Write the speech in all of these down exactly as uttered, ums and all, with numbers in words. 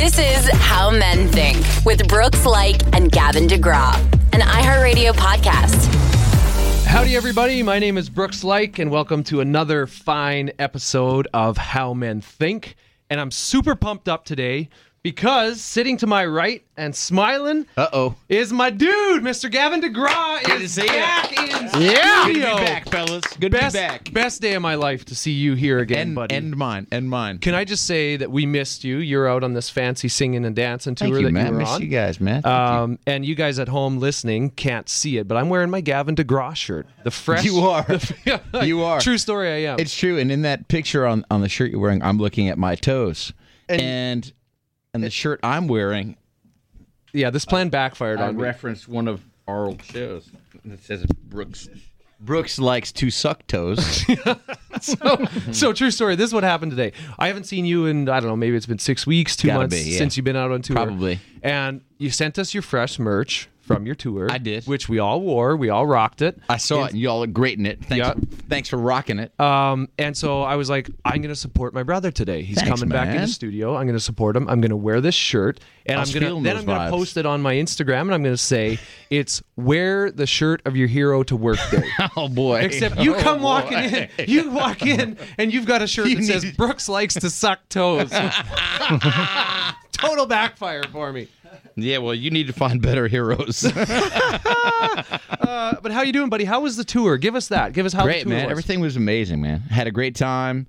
This is How Men Think with Brooks Like and Gavin DeGraw, an iHeartRadio podcast. Howdy, everybody. My name is Brooks Like, and welcome to another fine episode of How Men Think. And I'm super pumped up today because sitting to my right and smiling Uh-oh. is my dude, Mister Gavin DeGraw. Good is to see back you. in Yeah. Good to be studio. back, fellas. Good best, to be back. Best day of my life to see you here again, And, buddy. and mine. And mine. Can I just say that we missed you? You're out on this fancy singing and dancing tour Thank you, that man. you were Miss on. you guys, man. Thank Um, and you guys at home listening can't see it, but I'm wearing my Gavin DeGraw shirt. The fresh. You are. The, You are. True story, I am. It's true. And in that picture on, on the shirt you're wearing, I'm looking at my toes. And- And and the shirt I'm wearing, yeah, this plan backfired I on me. referenced one of our old shows. It says Brooks Brooks likes to suck toes. so, so true story. This is what happened today. I haven't seen you in, I don't know, maybe it's been six weeks, two Gotta months be, yeah. since you've been out on tour. Probably. And you sent us your fresh merch from your tour. I did. Which we all wore. We all rocked it. I saw it, and y'all look great in it. Thanks, Yeah. thanks for rocking it. Um, and so I was like, I'm going to support my brother today. He's Thanks, coming back in man. the studio. I'm going to support him. I'm going to wear this shirt, and I I'm was going to feeling then those I'm going to vibes. post it on my Instagram, and I'm going to say it's wear the shirt of your hero to work day. Oh, boy. Except you Oh, come boy. walking in, you walk in, and you've got a shirt You that says need- Brooks likes to suck toes. Total backfire for me. Yeah, well, you need to find better heroes. Uh, but how you doing, buddy? How was the tour? Give us that. Give us how Great, the tour man. was. Everything was amazing, man. Had a great time.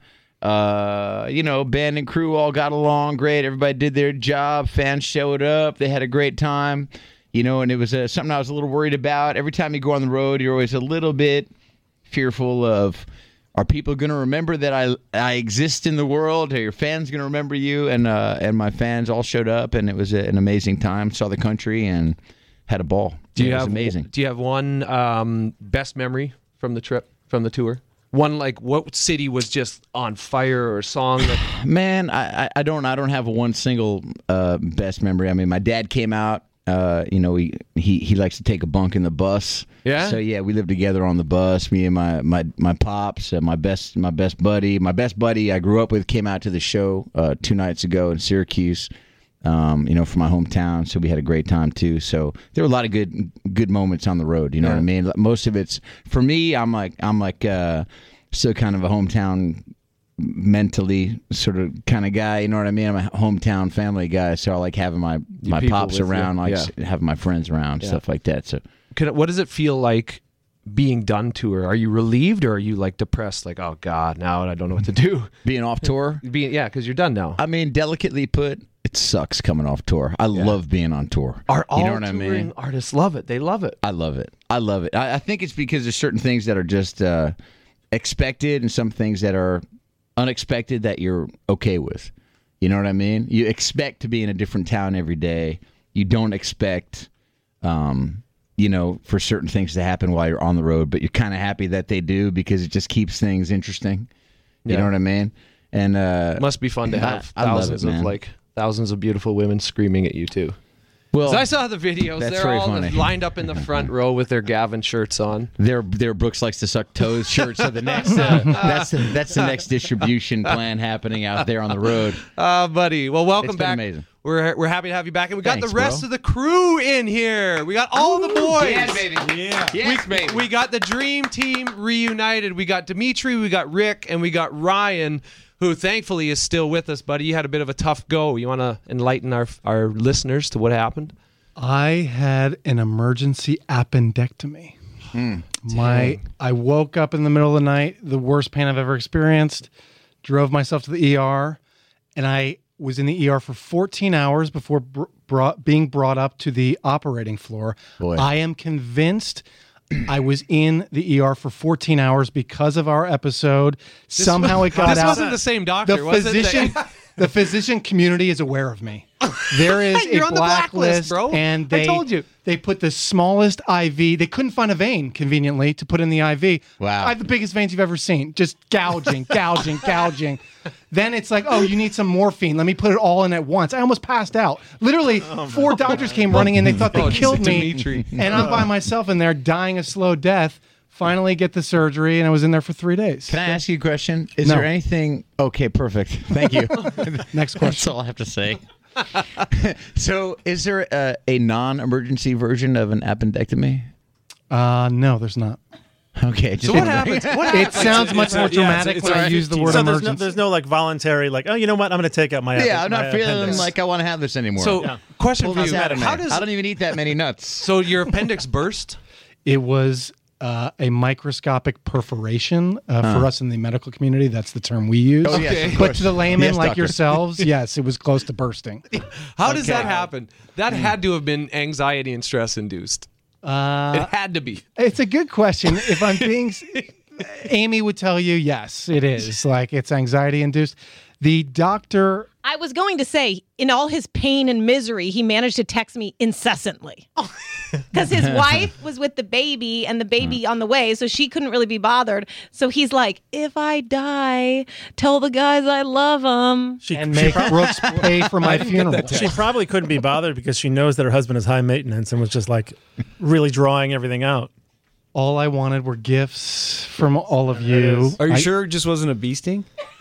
Uh, you know, band and crew all got along great. Everybody did their job. Fans showed up. They had a great time. You know, and it was uh, something I was a little worried about. Every time you go on the road, you're always a little bit fearful of, are people going to remember that I I exist in the world? Are your fans going to remember you? And uh, and my fans all showed up, and it was a, an amazing time. Saw the country and had a ball. Do you it was have amazing? Do you have one um, best memory from the trip, from the tour? One like what city was just on fire or song that Man, I, I- I don't I don't have one single uh, best memory. I mean, my dad came out. Uh, you know, he, he he likes to take a bunk in the bus. Yeah? So yeah, we lived together on the bus. Me and my my my pops, uh, my best my best buddy, my best buddy I grew up with came out to the show uh, two nights ago in Syracuse. Um, you know, from my hometown, so we had a great time too. So there were a lot of good good moments on the road. You know Yeah. what I mean? Most of it's for me. I'm like I'm like uh, still kind of a hometown mentally sort of kind of guy. You know what I mean? I'm a hometown family guy, so I like having my my people pops with you. around, like Yeah. s- having my friends around, Yeah. stuff like that. So Can, what does it feel like being done tour? Are you relieved or are you like depressed? Like, oh God, now I don't know what to do. being off tour, Being yeah, because you're done now. I mean, delicately put, it sucks coming off tour. I love being on tour. Are all you know what I touring mean? artists love it? They love it. I love it. I love it. I, I think it's because there's certain things that are just uh, expected and some things that are unexpected that you're okay with. You know what I mean? You expect to be in a different town every day. You don't expect, um, you know, for certain things to happen while you're on the road, but you're kind of happy that they do because it just keeps things interesting. You Yeah. know what I mean? And uh, It must be fun to have I- I love thousands it, of man. like thousands of beautiful women screaming at you too. well, 'Cause I saw the videos. That's They're very all funny. lined up in the front row with their Gavin shirts on. Their their Brooks likes to suck toes shirt. So the next uh, that's the, that's the next distribution plan happening out there on the road. Uh, buddy. Well, welcome It's been back. amazing. We're we're happy to have you back, and we got Thanks, the rest bro. of the crew in here. We got all the boys. Yeah, baby. Yeah. Yes, we, baby. we got the dream team reunited. We got Dimitri, we got Rick, and we got Ryan, who thankfully is still with us, buddy. You had a bit of a tough go. You want to enlighten our our listeners to what happened? I had an emergency appendectomy. My I woke up in the middle of the night, the worst pain I've ever experienced, drove myself to the E R, and I was in the E R for fourteen hours before br- brought, being brought up to the operating floor. Boy. I am convinced I was in the E R for fourteen hours because of our episode. Somehow it got this out. wasn't the same doctor, the was physician, it? the physician community is aware of me. There is You're a on the blacklist, blacklist, bro. and I they told you. they put the smallest I V. They couldn't find a vein conveniently to put in the I V. Wow. I have the biggest veins you've ever seen. Just gouging, gouging, gouging. Then it's like, oh, you need some morphine. Let me put it all in at once. I almost passed out. Literally, four doctors came running in. They thought they Oh, killed me, Dimitri. and I'm by myself in there dying a slow death. Finally, get the surgery, and I was in there for three days. Can I ask you a question? Is No. there anything? Okay, perfect. Thank you. Next That's question. all I have to say. So, is there a, a non-emergency version of an appendectomy? Uh, no, there's not. Okay. Just So what happens? What It happens? sounds much more Yeah, it's- dramatic it's when I a use the fifteen. word so there's emergency. no, there's no like voluntary like, oh, you know what? I'm going to take out my Yeah, I'm my not feeling appendix. like I want to have this anymore. So, Yeah. question Pull for this you: out of me. How does I don't even eat that many nuts. so your appendix burst? It was uh, a microscopic perforation. Uh, For us in the medical community, that's the term we use. Oh, yes, Okay. of But course. to the layman Yes, like doctor. yourselves, yes, it was close to bursting. How does that happen? That had to have been anxiety and stress induced. Uh, It had to be. It's a good question. If I'm being, Amy would tell you, yes, it is. Like it's anxiety induced. The doctor, I was going to say, in all his pain and misery, he managed to text me incessantly. Because his wife was with the baby and the baby on the way, so she couldn't really be bothered. So he's like, if I die, tell the guys I love them. She, and she, make prob- Brooks pay for my funeral. she probably couldn't be bothered because she knows that her husband is high maintenance and was just like really drawing everything out. All I wanted were gifts from all of you. Are you I- sure it just wasn't a bee sting?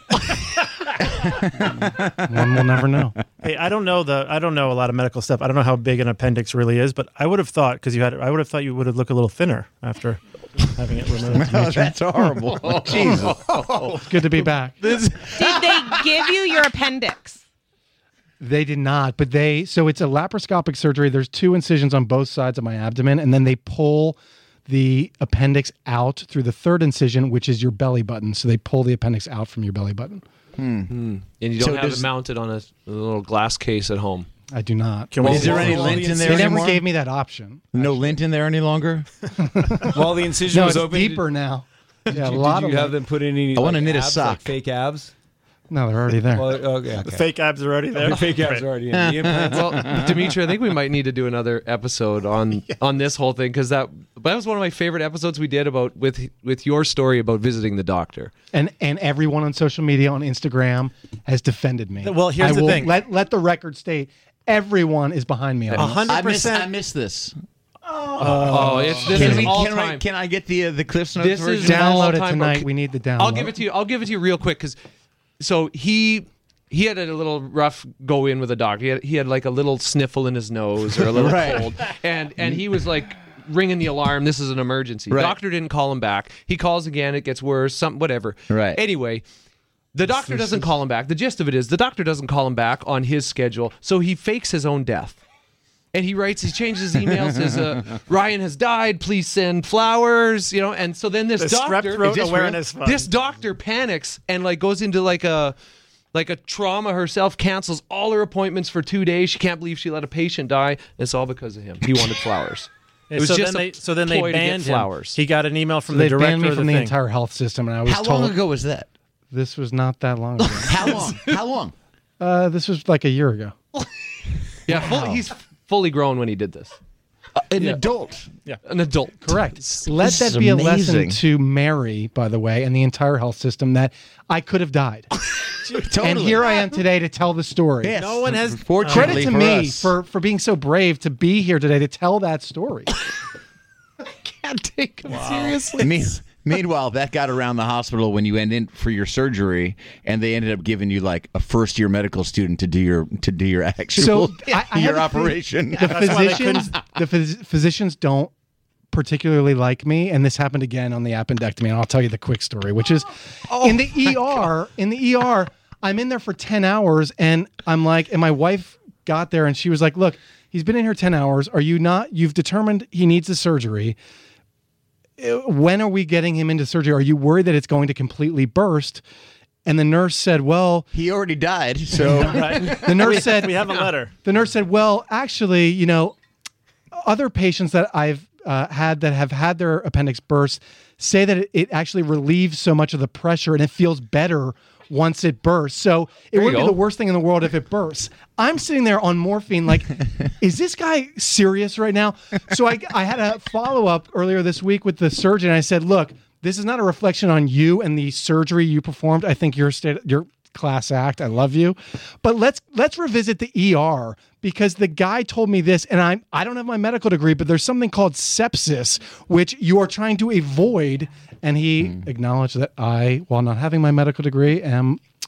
One will never know. Hey, I don't know the I don't know a lot of medical stuff. I don't know how big an appendix really is, but I would have thought because you had I would have thought you would have looked a little thinner after having it removed. Oh, that's horrible. Jesus. It's good to be back. Did they give you your appendix? They did not, but they, so it's a laparoscopic surgery. There's two incisions on both sides of my abdomen, and then they pull the appendix out through the third incision, which is your belly button. So they pull the appendix out from your belly button. And you don't So have does- it mounted on a, a little glass case at home. I do not. Can we Is there see- any Well, lint the in there They never anymore? gave me that option. No lint in there any longer? While the incision No, was it's open, deeper now. Yeah, a Did, lot did of you have them. them put in any? I wanna like, knit a abs, sock. like fake abs. No, they're already there. Well, okay, okay. The fake abs are already there. The fake abs Great. are already in. The implants. Well, Dimitri, I think we might need to do another episode on on this whole thing because that that was one of my favorite episodes we did about with with your story about visiting the doctor. and and everyone on social media, on Instagram, has defended me. Well, here's I the will thing. Let let the record state, everyone is behind me on A this. hundred I missed, I percent. missed this. Oh, it's this Can, is we, all can, time. I, can I get the uh, the Cliffs Notes This is version? all Download it time, tonight. bro. We need the download. I'll give it to you. I'll give it to you real quick because so he he had a little rough go in with a doctor. He had, he had like a little sniffle in his nose or a little Right. cold, and and he was like ringing the alarm. This is an emergency. Right. Doctor didn't call him back. He calls again. It gets worse. Something whatever. Right. Anyway. The doctor doesn't call him back. The gist of it is the doctor doesn't call him back on his schedule, so he fakes his own death. And he writes, he changes his emails, says, uh, Ryan has died, please send flowers, you know, and so then this The doctor, strep throat Is this awareness fund. this doctor panics and like goes into like a, like a trauma herself, cancels all her appointments for two days. She can't believe she let a patient die. And it's all because of him. He wanted flowers. It was so just then a they so then they ploy to get banned him. flowers. He got an email from So the they director banned me of the from the thing. entire health system, and I was How told long ago was that? this was not that long ago. How long? How long? uh, this was like a year ago. Yeah, full, he's fully grown when he did this. An adult. An adult. Correct. Let this that is be a amazing. lesson to Mary, by the way, and the entire health system that I could have died. Totally. And here I am today to tell the story. Yes. No one has- Fortunately Credit to for me us. for, for being so brave to be here today to tell that story. Can't take him seriously. Me- Meanwhile, that got around the hospital when you went in for your surgery, and they ended up giving you like a first year medical student to do your to do your actual So I, I your have a thing- operation. The why they physicians, the phys- physicians don't particularly like me, and this happened again on the appendectomy. And I'll tell you the quick story, which is in the E R. In the E R, I'm in there for ten hours, and I'm like, and my wife got there, and she was like, "Look, he's been in here ten hours. Are you not? You've determined he needs the surgery. When are we getting him into surgery? Are you worried that it's going to completely burst?" And the nurse said, "Well." He already died, so Right? The nurse said, We have a letter. The nurse said, "Well, actually, you know, other patients that I've uh, had that have had their appendix burst say that it, it actually relieves so much of the pressure and it feels better once it bursts. So it you wouldn't be go. the worst thing in the world if it bursts." I'm sitting there on morphine, like, is this guy serious right now? So I, I had a follow up earlier this week with the surgeon. I said, "Look, this is not a reflection on you and the surgery you performed. I think your state, your class act. I love you, but let's let's revisit the E R because the guy told me this, and I I don't have my medical degree, but there's something called sepsis, which you are trying to avoid." And he acknowledged that I, while not having my medical degree, am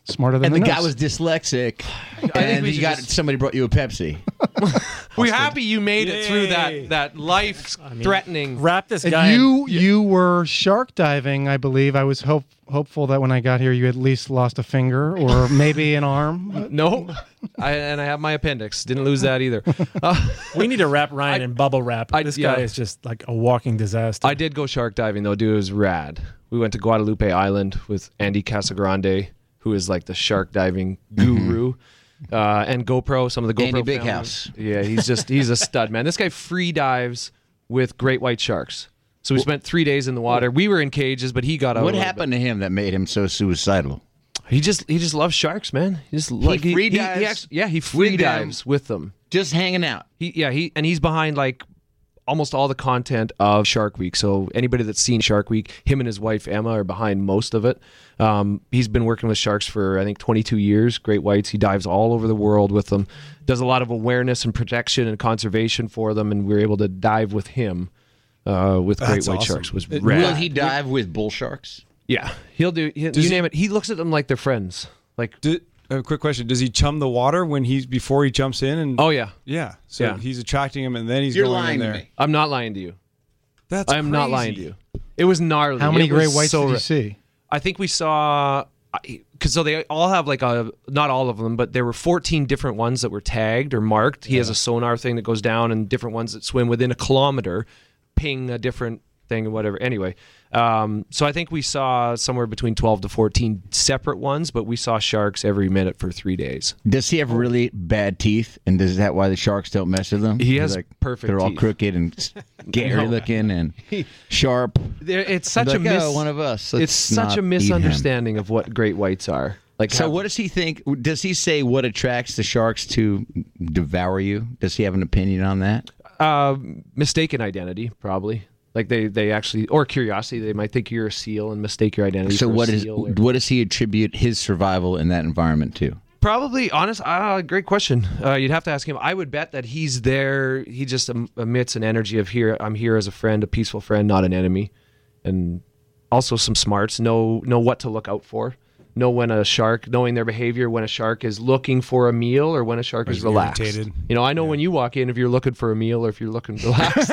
smarter than And the the guy nurse. was dyslexic, think and we you should got just- somebody brought you a Pepsi. We're happy you made it through Yay. that that life threatening. Wrap this And guy. in- you you were shark diving, I believe. I was hope, hopeful that when I got here, you at least lost a finger or maybe an arm. No, I, and I have my appendix. Didn't lose that either. Uh, we need to wrap Ryan in bubble wrap. I- this yeah. guy is just like a walking disaster. I did go shark diving though, dude. It was rad. We went to Guadalupe Island with Andy Casagrande, who is like the shark diving guru, uh, and GoPro. Some of the GoPro Andy Big family. House. Yeah, he's just he's a stud, man. This guy free dives with great white sharks. So we spent three days in the water. We were in cages, but he got out. What a little happened to him that made him so suicidal? bit. He just he just loves sharks, man. He just like free he, dives He, actually, yeah, he free with them. dives with them. Just hanging out. He yeah he and he's behind like almost all the content of Shark Week. So anybody that's seen Shark Week, him and his wife Emma are behind most of it. Um, he's been working with sharks for I think twenty-two years. Great whites. He dives all over the world with them. Does a lot of awareness and protection and conservation for them. And we were able to dive with him uh, with great That's white awesome. sharks. Was It- rad. Will he dive with bull sharks? Yeah, he'll do. He, you he- name it. He looks at them like they're friends. Like Do, a quick question: does he chum the water when he's before he jumps in? And oh yeah, yeah, so Yeah. he's attracting him, and then he's You're going lying in to there. me. I'm not lying to you. That's I'm not crazy. lying to you. It was gnarly. How many It was great whites so did you ra- see? I think we saw, because so they all have like a, not all of them, but there were fourteen different ones that were tagged or marked. He has a sonar thing that goes down, and different ones that swim within a kilometer ping a different thing or whatever. Anyway, um, so I think we saw somewhere between twelve to fourteen separate ones, but we saw sharks every minute for three days. Does he have really bad teeth, and is that why the sharks don't mess with him? He They're has perfect They're all teeth. crooked and scary looking and sharp. There, it's such Like, a mis- oh, one of us. It's Let's such not a eat him. misunderstanding of what great whites are. Like, So how- what does he think? Does he say what attracts the sharks to devour you? Does he have an opinion on that? Uh, mistaken identity, probably. Like they, they actually, or curiosity. They might think you're a seal and mistake your identity. So for what a is seal or- what does he attribute his survival in that environment to? Probably, honest. Uh, great question. Uh, you'd have to ask him. I would bet that he's there. He just em- emits an energy of here. I'm here as a friend, a peaceful friend, not an enemy, and also some smarts. Know know what to look out for. Know when a shark, knowing their behavior when a shark is looking for a meal or when a shark is he's relaxed. irritated. You know, I know when you walk in if you're looking for a meal or if you're looking relaxed.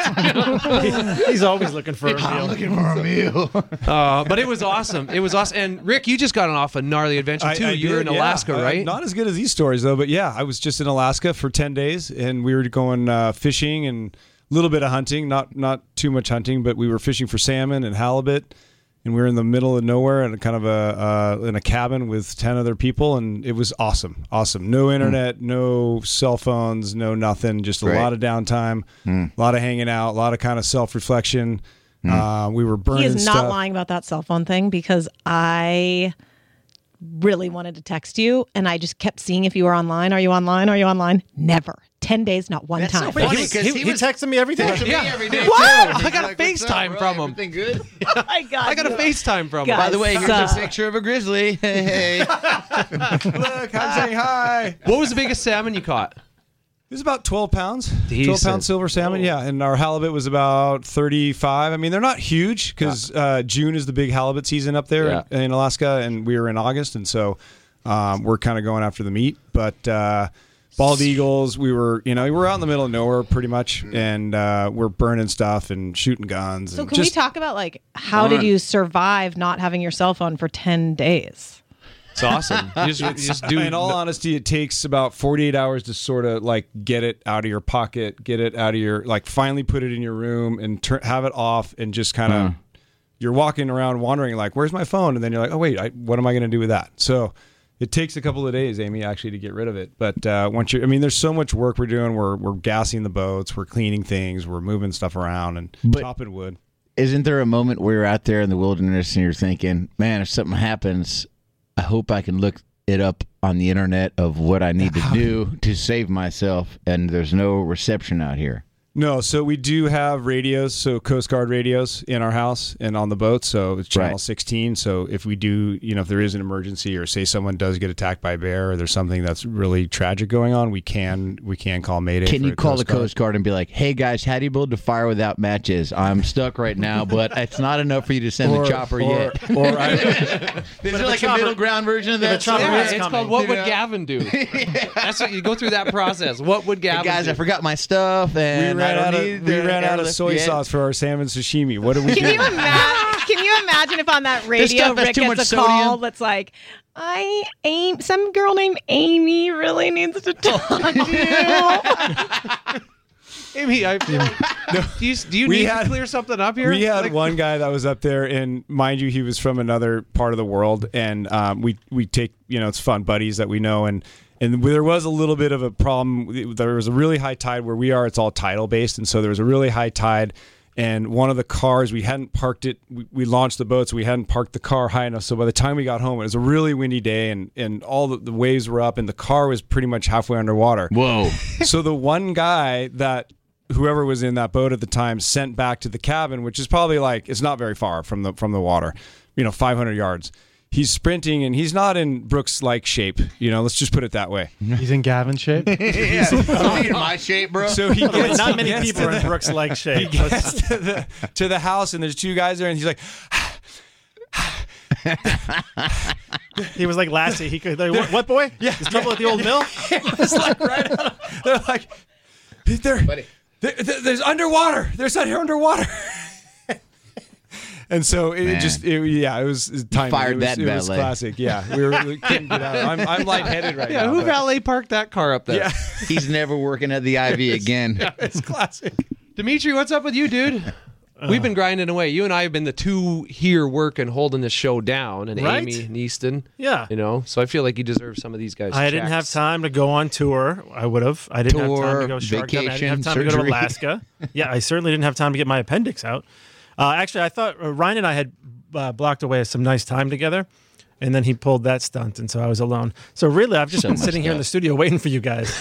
He's always looking for a meal. looking for a meal. uh, but it was awesome. It was awesome. And Rick, you just got off a gnarly adventure I- too. I you were in did, yeah. Alaska, I- right? Not as good as these stories though, but yeah, I was just in Alaska for ten days, and we were going uh, fishing and a little bit of hunting. Not not too much hunting, but we were fishing for salmon and halibut. And we were in the middle of nowhere in a kind of a uh, in a cabin with ten other people, and it was awesome, awesome. No internet, no cell phones, no nothing. Just a Right. lot of downtime, a lot of hanging out, a lot of kind of self reflection. Uh, we were burning He is not stuff. lying about that cell phone thing because I really wanted to text you and I just kept seeing if you were online. Are you online? Are you online? Never. ten days, not one That's so time. funny. He, was, Because he, he he was- texted me every day. Yeah. every day What? too. I got a Like, what's up, FaceTime bro? from him. Everything good? Oh my God. I got a you- FaceTime from him. Guys, By the way, here's Uh, a picture of a grizzly. Hey, hey. Look, I'm saying hi. What was the biggest salmon you caught? It was about twelve pounds. Decent. twelve pound silver salmon, yeah. And our halibut was about thirty-five. I mean, they're not huge because uh, June is the big halibut season up there Yeah. in, in Alaska, and we were in August. And so um, we're kind of going after the meat. But uh, bald eagles, we were, you know, we were out in the middle of nowhere pretty much. And uh, we're burning stuff and shooting guns. So and can just, we talk about like how did Fun. you survive not having your cell phone for ten days? It's awesome. You just, you just do. in all honesty, it takes about forty-eight hours to sort of like get it out of your pocket, get it out of your, like finally put it in your room and tur- have it off and just kind of, you're walking around wondering like, where's my phone? And then you're like, oh wait, I, what am I going to do with that? So it takes a couple of days, Amy, actually to get rid of it. But uh, once you, I mean, there's so much work we're doing. We're, we're gassing the boats, we're cleaning things, we're moving stuff around and But- chopping wood. Isn't there a moment where you're out there in the wilderness and you're thinking, man, if something happens, I hope I can look it up on the internet of what I need to do to save myself, and there's no reception out here. No, so we do have radios, so Coast Guard radios in our house and on the boat. So it's channel Right. sixteen. So if we do, you know, if there is an emergency or say someone does get attacked by a bear or there's something that's really tragic going on, we can we can call Mayday. Can for you call Coast the Guard. Coast Guard and be like, "Hey guys, how do you build a fire without matches? I'm stuck right now, but it's not enough for you to send the chopper or, yet." Or I, Is there like a, chopper- middle ground version of if a that? chopper song? Yeah, is it's coming. called What You Would know? Gavin Do? That's what you go through that process. What would Hey, Gavin guys, do? I forgot my stuff, we and I ran don't out of need we the ran out of airlift soy yet. sauce for our salmon sashimi. What do we Can do? you imagine? Can you imagine if on that radio stuff has Rick too gets a much call sodium. that's like, I aim some girl named Amy really needs to talk to you. Amy, I, do you, do you We need had- to clear something up here? We had Like- one guy that was up there, and mind you, he was from another part of the world. And um, we we take, you know, it's fun buddies that we know, and and there was a little bit of a problem. There was a really high tide where we are. It's all tidal based, and so there was a really high tide. And one of the cars, we hadn't parked it. We, we launched the boat, so we hadn't parked the car high enough. So by the time we got home, it was a really windy day, and and all the, the waves were up, and the car was pretty much halfway underwater. Whoa! So the one guy that whoever was in that boat at the time sent back to the cabin, which is probably like, it's not very far from the from the water, you know, five hundred yards. He's sprinting, and he's not in Brooks-like shape. You know, let's just put it that way. He's in Gavin shape. yeah, I'm in my shape, bro. So he gets, Not he many gets people to are in the, Brooks like shape. he gets to the, to the house, and there's two guys there, and he's like, He was like Lassie. He could. Like, what, what boy? Yeah. There's trouble at the old mill. it's like right out of, they're like, they're, they're, they're- there's underwater. There's not here underwater. And so it Man. just, it, yeah, it was it timing. fired it was, that it was valet. classic. Yeah, we, were, we couldn't get out. I'm, I'm lightheaded right Yeah, now. who but- valet parked that car up there? Yeah, He's never working at the I V again. it's classic. Dimitri, what's up with you, dude? We've been grinding away. You and I have been the two here working, holding this show down, and Right? Amy and Easton. Yeah. You know, so I feel like you deserve some of these guys. I didn't have time to go on tour. I would have. I didn't have time Tour, to go shark diving. I didn't have vacation, time to go to surgery. Alaska. Yeah, I certainly didn't have time to get my appendix out. Uh, actually, I thought uh, Ryan and I had uh, blocked away some nice time together, and then he pulled that stunt, and so I was alone. So really, I've just So been much sitting here in the stuff. studio waiting for you guys.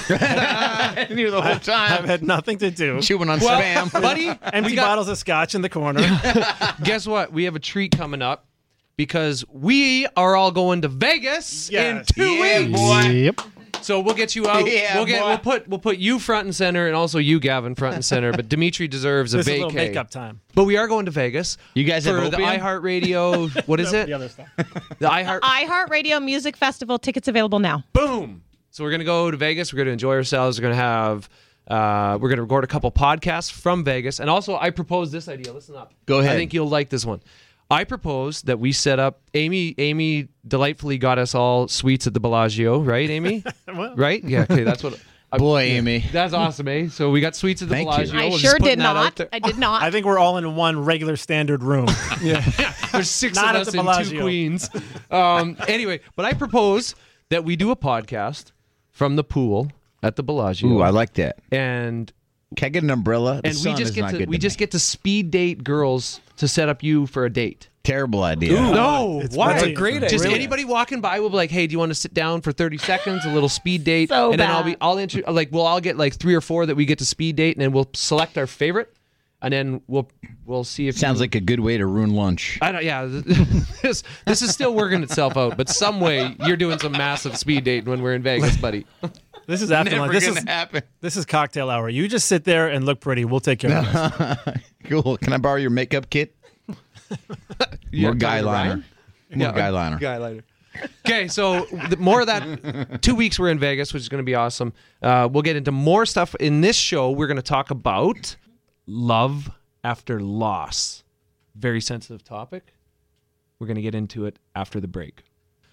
I knew the whole I've time. had nothing to do. Chewing on Well, spam. buddy, Empty we got- bottles of scotch in the corner. guess what? We have a treat coming up because we are all going to Vegas in Yes. two Yeah, weeks. boy. Yep. So we'll get you out. Yeah, we'll get boy. we'll put we'll put you front and center, and also you, Gavin, front and center. But Dimitri deserves a This is a little vacay. makeup time. But we are going to Vegas. You guys have for the opium? iHeartRadio. What is The it? other stuff. The iHeart. iHeartRadio Music Festival tickets available now. Boom. So we're gonna go to Vegas. We're gonna enjoy ourselves. We're gonna have. Uh, we're gonna record a couple podcasts from Vegas, and also I propose this idea. Listen up. Go ahead. I think you'll like this one. I propose that we set up. Amy. Amy delightfully got us all suites at the Bellagio, right, Amy? Well, Right? Yeah. Okay. That's what. I, Boy, Amy. That's awesome, eh? So we got suites at the Thank you. Bellagio. I We're just sure putting did that out not. there. I did not. I think we're all in one regular standard room. There's six Not of at us the and two Bellagio. queens. Um, anyway, but I propose that we do a podcast from the pool at the Bellagio. Ooh, I like that. and Can I get an umbrella? The and we sun just is get not to good we to just me. get to speed date girls to set up you for a date. Terrible idea. No, It's why? really- great Just idea. anybody walking by will be like, "Hey, do you want to sit down for thirty seconds? A little speed date." So and then I'll be bad. I'll intro, like we'll all get like three or four that we get to speed date, and then we'll select our favorite, and then we'll we'll see if Sounds you, like a good way to ruin lunch. I don't. Yeah, this this is still working itself out, but some way you're doing some massive speed dating when we're in Vegas, buddy. This is after Never lunch. This gonna is happen. this is cocktail hour. You just sit there and look pretty. We'll take care of it. Cool. Can I borrow your makeup kit? More guy liner. More Yeah, guy liner. Guy liner. Okay, so the, more of that. Two weeks we're in Vegas, which is going to be awesome. Uh, we'll get into more stuff in this show. We're going to talk about love after loss. Very sensitive topic. We're going to get into it after the break.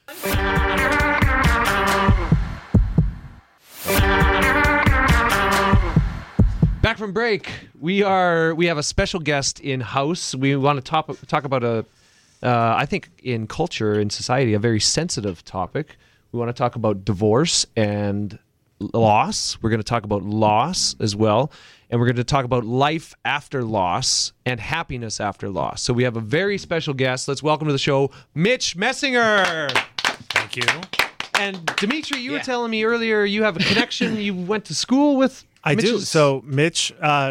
Back from break, we are we have a special guest in house. We want to talk talk about a, uh, I think in culture in society, a very sensitive topic. We want to talk about divorce and loss. We're going to talk about loss as well, and we're going to talk about life after loss and happiness after loss. So we have a very special guest. Let's welcome to the show, Mitch Messinger. Thank you. And Dimitri, you were telling me earlier you have a connection. You went to school with. I do. Mitch's- So Mitch uh,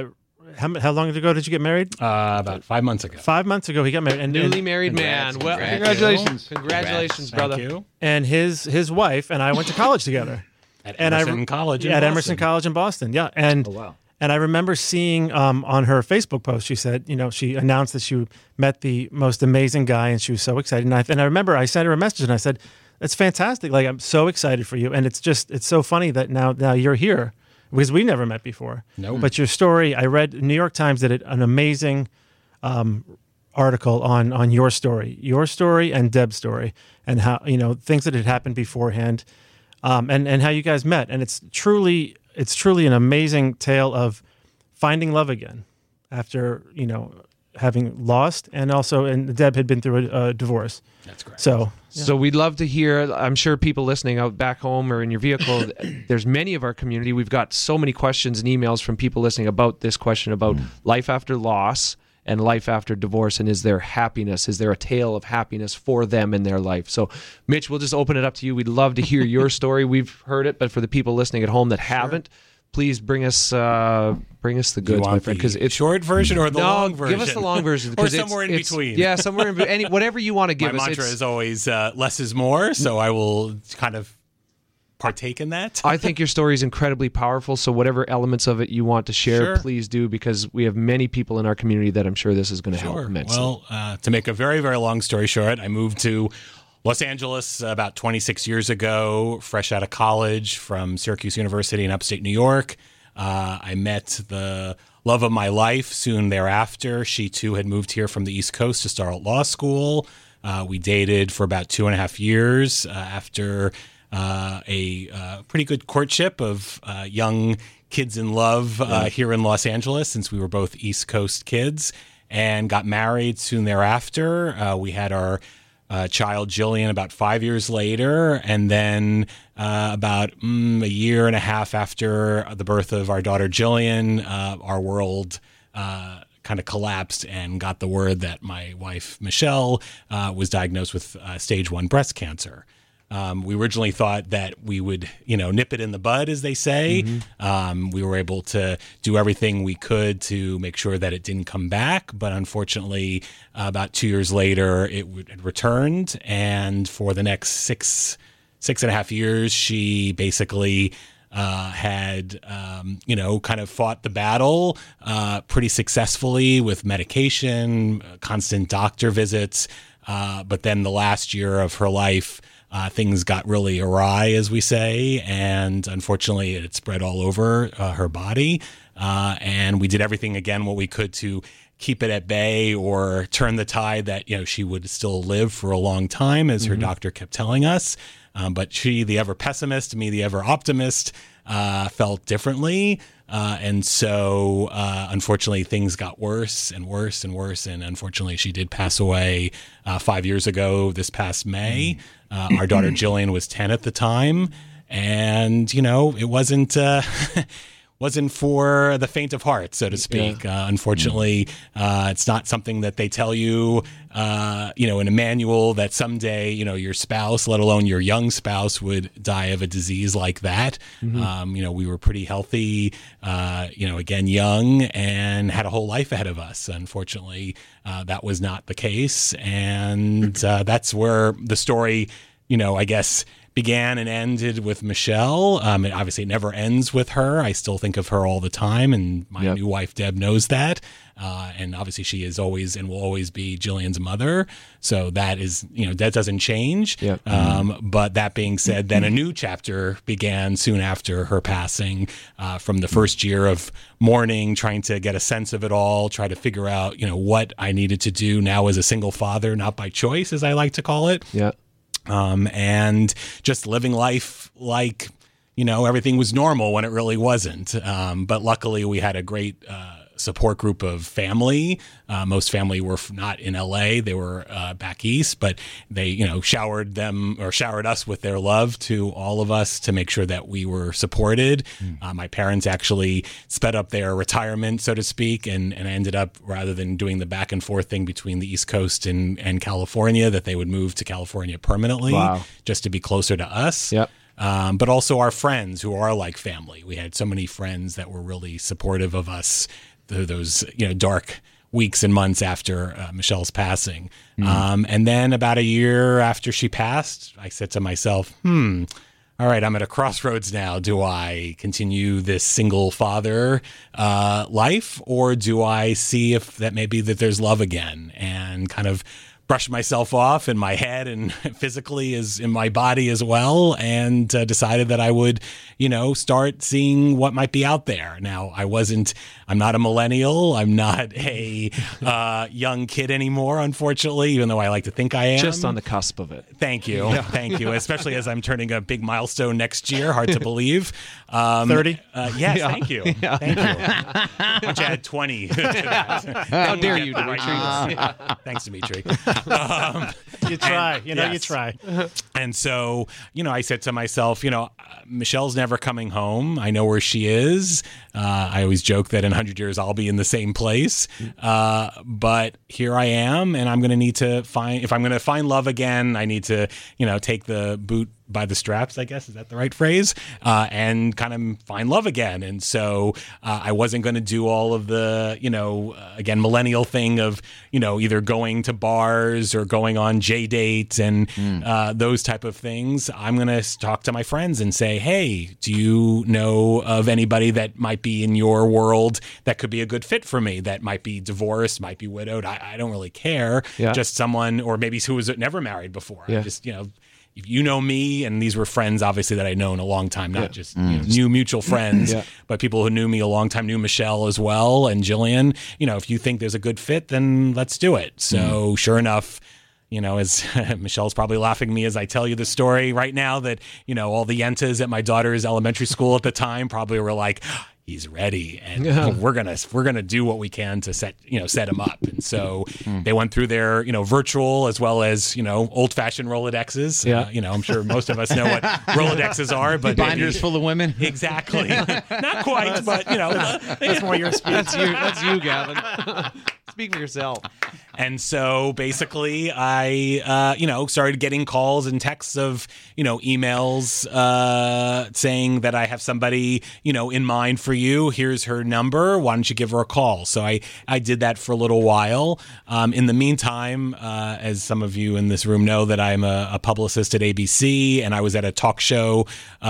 how, how long ago did you get married? Uh, about five months ago. Five months ago, he got married. And, Newly and, married man. Well, Congratulations. Congratulations, Thank brother. you. and his his wife and I went to college together. At And I- Emerson College in at Boston. Emerson College in Boston. Yeah. And, Oh, wow. and I remember seeing um, on her Facebook post, she said, you know, she announced that she met the most amazing guy and she was so excited. And I, and I remember I sent her a message and I said, that's fantastic. Like, I'm so excited for you. And it's just, it's so funny that now, now you're here because we never met before. No. But your story, I read New York Times did an amazing um, article on, on your story, your story and Deb's story and how, you know, things that had happened beforehand um, and, and how you guys met. And it's truly, it's truly an amazing tale of finding love again after, you know, having lost and also, and Deb had been through a, a divorce. That's correct. So, So we'd love to hear, I'm sure people listening out back home or in your vehicle, there's many of our community. We've got so many questions and emails from people listening about this question about life after loss and life after divorce. And is there happiness? Is there a tale of happiness for them in their life? So Mitch, we'll just open it up to you. We'd love to hear your story. We've heard it, but for the people listening at home that haven't, please bring us uh, bring us the Do you goods, my want friend, the because it's short version or the no, long version? give us the long version, or 'cause it's- somewhere in it's- between. Yeah, somewhere in between. Any whatever you want to give My us. mantra It's- is always uh, less is more, so I will kind of partake in that. I think your story is incredibly powerful. So whatever elements of it you want to share, Sure. please do, because we have many people in our community that I'm sure this is going to help Sure. immensely. Well, uh, to make a very, very long story short, I moved to Los Angeles about twenty-six years ago, fresh out of college from Syracuse University in upstate New York. Uh, I met the love of my life soon thereafter. She too had moved here from the East Coast to start law school. Uh, we dated for about two and a half years uh, after uh, a uh, pretty good courtship of uh, young kids in love uh, here in Los Angeles, since we were both East Coast kids, and got married soon thereafter. Uh, we had our Uh, child Jillian about five years later, and then uh, about mm, a year and a half after the birth of our daughter Jillian, uh, our world uh, kind of collapsed and got the word that my wife Michelle uh, was diagnosed with uh, stage one breast cancer. Um, we originally thought that we would, you know, nip it in the bud, as they say. Um, we were able to do everything we could to make sure that it didn't come back. But unfortunately, uh, about two years later, it, w- it returned. And for the next six, six and a half years, she basically uh, had, um, you know, kind of fought the battle uh, pretty successfully with medication, uh, constant doctor visits. Uh, but then the last year of her life, Uh, things got really awry, as we say, and unfortunately it spread all over uh, her body. Uh, and we did everything, again, what we could to keep it at bay or turn the tide that, you know, she would still live for a long time, as her doctor kept telling us. Um, but she, the ever pessimist, me, the ever optimist, uh, felt differently. Uh, and so, uh, unfortunately, things got worse and worse and worse. And unfortunately, she did pass away uh, five years ago this past May. Uh, our daughter Jillian was ten at the time. And, you know, it wasn't... Uh, wasn't for the faint of heart, so to speak. Uh, unfortunately, uh, it's not something that they tell you, uh, you know, in a manual that someday, you know, your spouse, let alone your young spouse, would die of a disease like that. Um, you know, we were pretty healthy, uh, you know, again, young, and had a whole life ahead of us. Unfortunately, uh, that was not the case. And uh, that's where the story, you know, I guess, began and ended with Michelle. Um, it obviously it never ends with her. I still think of her all the time, and my Yep. new wife Deb knows that. Uh, and obviously she is always and will always be Jillian's mother. So that is, you know, that doesn't change. Yep. Um, but that being said, then a new chapter began soon after her passing, uh, from the first year of mourning, trying to get a sense of it all, try to figure out, you know, what I needed to do now as a single father, not by choice, as I like to call it. yeah. Um, and just living life like, you know, everything was normal when it really wasn't. Um, but luckily we had a great uh, support group of family. Uh, most family were f- not in L A. They were uh, back east, but they, you know, showered them or showered us with their love to all of us to make sure that we were supported. Mm. Uh, my parents actually sped up their retirement, so to speak, and, and ended up, rather than doing the back and forth thing between the East Coast and, and California, that they would move to California permanently. Wow. Just to be closer to us. Yep. Um, but also our friends who are like family. We had so many friends that were really supportive of us th- those you know dark weeks and months after uh, Michelle's passing. Mm. Um, and then about a year after she passed, I said to myself, hmm, all right, I'm at a crossroads now. Do I continue this single father uh, life, or do I see if that maybe that there's love again, and kind of brushed myself off in my head and physically as in my body as well, and uh, decided that I would, you know, start seeing what might be out there. Now, I wasn't, I'm not a millennial. I'm not a uh, young kid anymore, unfortunately, even though I like to think I am. Just on the cusp of it. Thank you. Yeah. Thank you. Especially as I'm turning a big milestone next year. Hard to believe. Um, thirty? Uh, yes, yeah. Thank you. Yeah. Thank you. Which add twenty to that. How dare you, Dimitri. Yeah. Thanks, Dimitri. Um, you try, and, you know, yes. you try. And so, you know, I said to myself, you know, uh, Michelle's never coming home. I know where she is. Uh, I always joke that in one hundred years I'll be in the same place. Uh, but here I am, and I'm going to need to find, if I'm going to find love again, I need to, you know, take the boot by the straps, I guess. Is that the right phrase? Uh, and kind of find love again. And so uh, I wasn't going to do all of the, you know, uh, again, millennial thing of, you know, either going to bars or going on J dates and mm. uh, those type of things. I'm going to talk to my friends and say, hey, do you know of anybody that might be in your world that could be a good fit for me, that might be divorced, might be widowed? I, I don't really care. Yeah. Just someone, or maybe who was never married before. Yeah. I just, you know, if you know me, and these were friends, obviously, that I'd known a long time, not yeah. just mm. you know, new mutual friends, yeah. but people who knew me a long time, knew Michelle as well, and Jillian. You know, if you think there's a good fit, then let's do it. So mm. sure enough, you know, as Michelle's probably laughing at me as I tell you the story right now, that, you know, all the Yentas at my daughter's elementary school at the time probably were like, he's ready, and yeah. we're gonna we're gonna do what we can to set you know set him up. And so mm. they went through their you know virtual as well as you know old fashioned Rolodexes. Yeah, uh, you know I'm sure most of us know what Rolodexes are, but binders maybe, full of women. Exactly, not quite, but you know that's more your speech. That's you. That's you, Gavin. Speak for yourself. And so basically, I uh, you know started getting calls and texts of you know emails uh, saying that I have somebody you know in mind for you. Here's her number. Why don't you give her a call? So I, I did that for a little while. Um, in the meantime, uh, as some of you in this room know, that I'm a, a publicist at A B C, and I was at a talk show uh,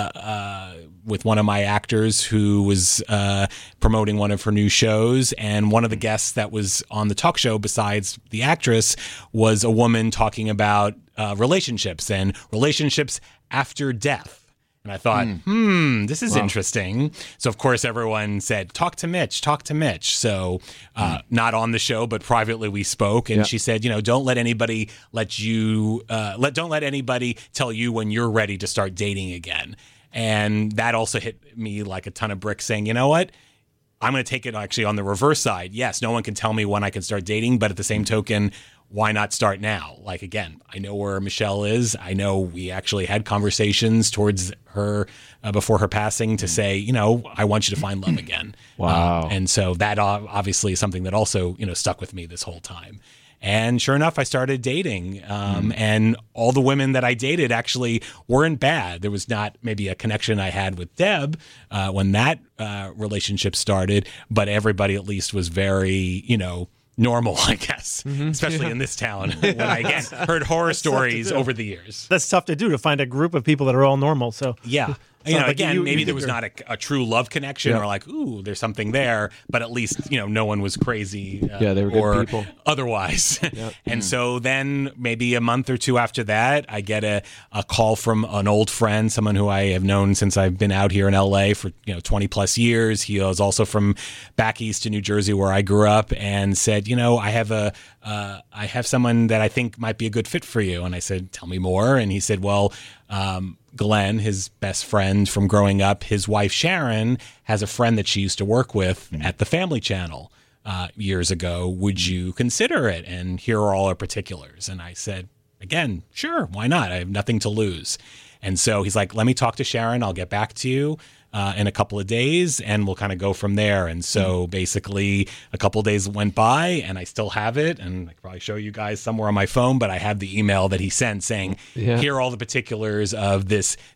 uh, with one of my actors who was uh, promoting one of her new shows. And one of the guests that was on the talk show, besides the actress, was a woman talking about uh, relationships and relationships after death. And I thought, mm. hmm, this is wow. interesting. So, of course, everyone said, talk to Mitch, talk to Mitch. So uh, mm. not on the show, but privately we spoke. And yeah. she said, you know, don't let anybody let you, uh, let don't let anybody tell you when you're ready to start dating again. And that also hit me like a ton of bricks, saying, you know what? I'm going to take it actually on the reverse side. Yes, no one can tell me when I can start dating, but at the same token, why not start now? Like, again, I know where Michelle is. I know we actually had conversations towards her uh, before her passing to say, you know, I want you to find love again. Wow. Um, and so that obviously is something that also, you know, stuck with me this whole time. And sure enough, I started dating. Um, mm. And all the women that I dated actually weren't bad. There was not maybe a connection I had with Deb uh, when that uh, relationship started, but everybody at least was very, you know, normal, I guess, mm-hmm. especially yeah. in this town. When I again heard horror That's stories over the years. That's tough to do, to find a group of people that are all normal. So yeah. You know, like again, you, you maybe there was not a, a true love connection yeah. or like, ooh, there's something there, but at least, you know, no one was crazy uh, yeah, they were or good people. Otherwise. Yep. And mm. so then maybe a month or two after that, I get a, a call from an old friend, someone who I have known since I've been out here in L A for, you know, twenty plus years. He was also from back east in New Jersey where I grew up, and said, you know, I have a, uh, I have someone that I think might be a good fit for you. And I said, tell me more. And he said, well, um, Glenn, his best friend from growing up, his wife Sharon has a friend that she used to work with mm-hmm. at the Family Channel uh, years ago. Would you consider it? And here are all our particulars. And I said, again, sure, why not? I have nothing to lose. And so he's like, let me talk to Sharon. I'll get back to you uh, in a couple of days, and we'll kind of go from there. And so mm-hmm. basically a couple of days went by, and I still have it. And I could probably show you guys somewhere on my phone, but I have the email that he sent saying, yeah. here are all the particulars of this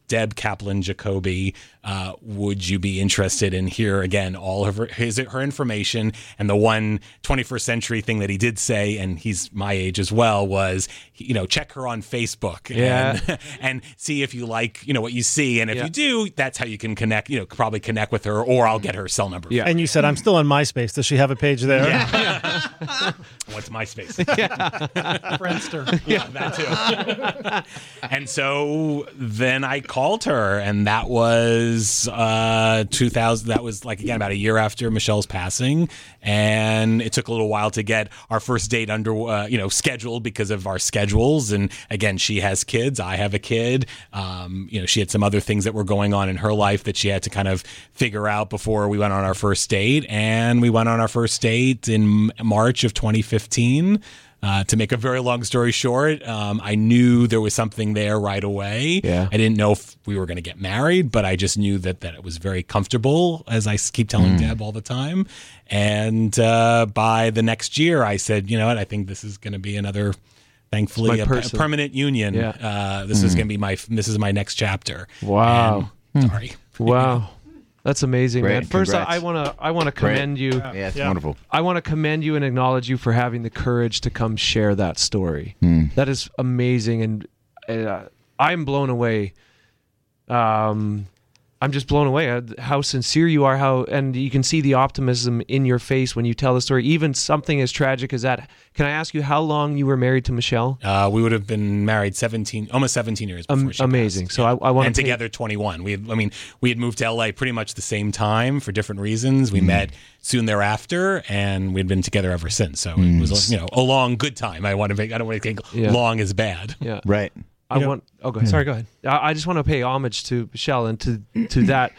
Deb Kaplan Jacoby. Uh, would you be interested in hear again all of her, his, her information? And the one twenty-first century thing that he did say, and he's my age as well, was, you know, check her on Facebook Yeah. and, and see if you like, you know, what you see. And if Yeah. you do, that's how you can connect, you know, probably connect with her, or I'll get her cell number. Yeah. And you said, I'm still on MySpace. Does she have a page there? What's MySpace? Friendster. Yeah, that too. And so then I called her, and that was uh, two thousand. That was like again about a year after Michelle's passing, and it took a little while to get our first date under, uh, you know, scheduled because of our schedules. And again, she has kids, I have a kid. Um, you know, she had some other things that were going on in her life that she had to kind of figure out before we went on our first date. And we went on our first date in March of twenty fifteen. Uh, to make a very long story short, um, I knew there was something there right away. Yeah. I didn't know if we were going to get married, but I just knew that, that it was very comfortable, as I keep telling Deb all the time. And uh, by the next year, I said, you know what, I think this is going to be another, thankfully, my a, a person. permanent union. Yeah. Uh, this is going to be my, this is my next chapter. Wow. And, sorry. Wow. That's amazing, Great. man. First, I Congrats. want to I want to commend you. Yeah, it's Yeah. wonderful. I want to commend you and acknowledge you for having the courage to come share that story. Hmm. That is amazing, and uh, I'm blown away. Um, I'm just blown away at how sincere you are. How and you can see the optimism in your face when you tell the story. Even something as tragic as that. Can I ask you how long you were married to Michelle? Uh, we would have been married seventeen, almost seventeen years before Um, she amazing. passed. So I, I want and to together twenty-one. We, had, I mean, we had moved to L A pretty much the same time for different reasons. We met soon thereafter, and we'd been together ever since. So it was, you know, a long, good time. I want to make. I don't want to think Yeah. long is bad. Yeah. Right. I You know- want. Oh, go ahead. Sorry, go ahead. I I just want to pay homage to Michelle and to to that.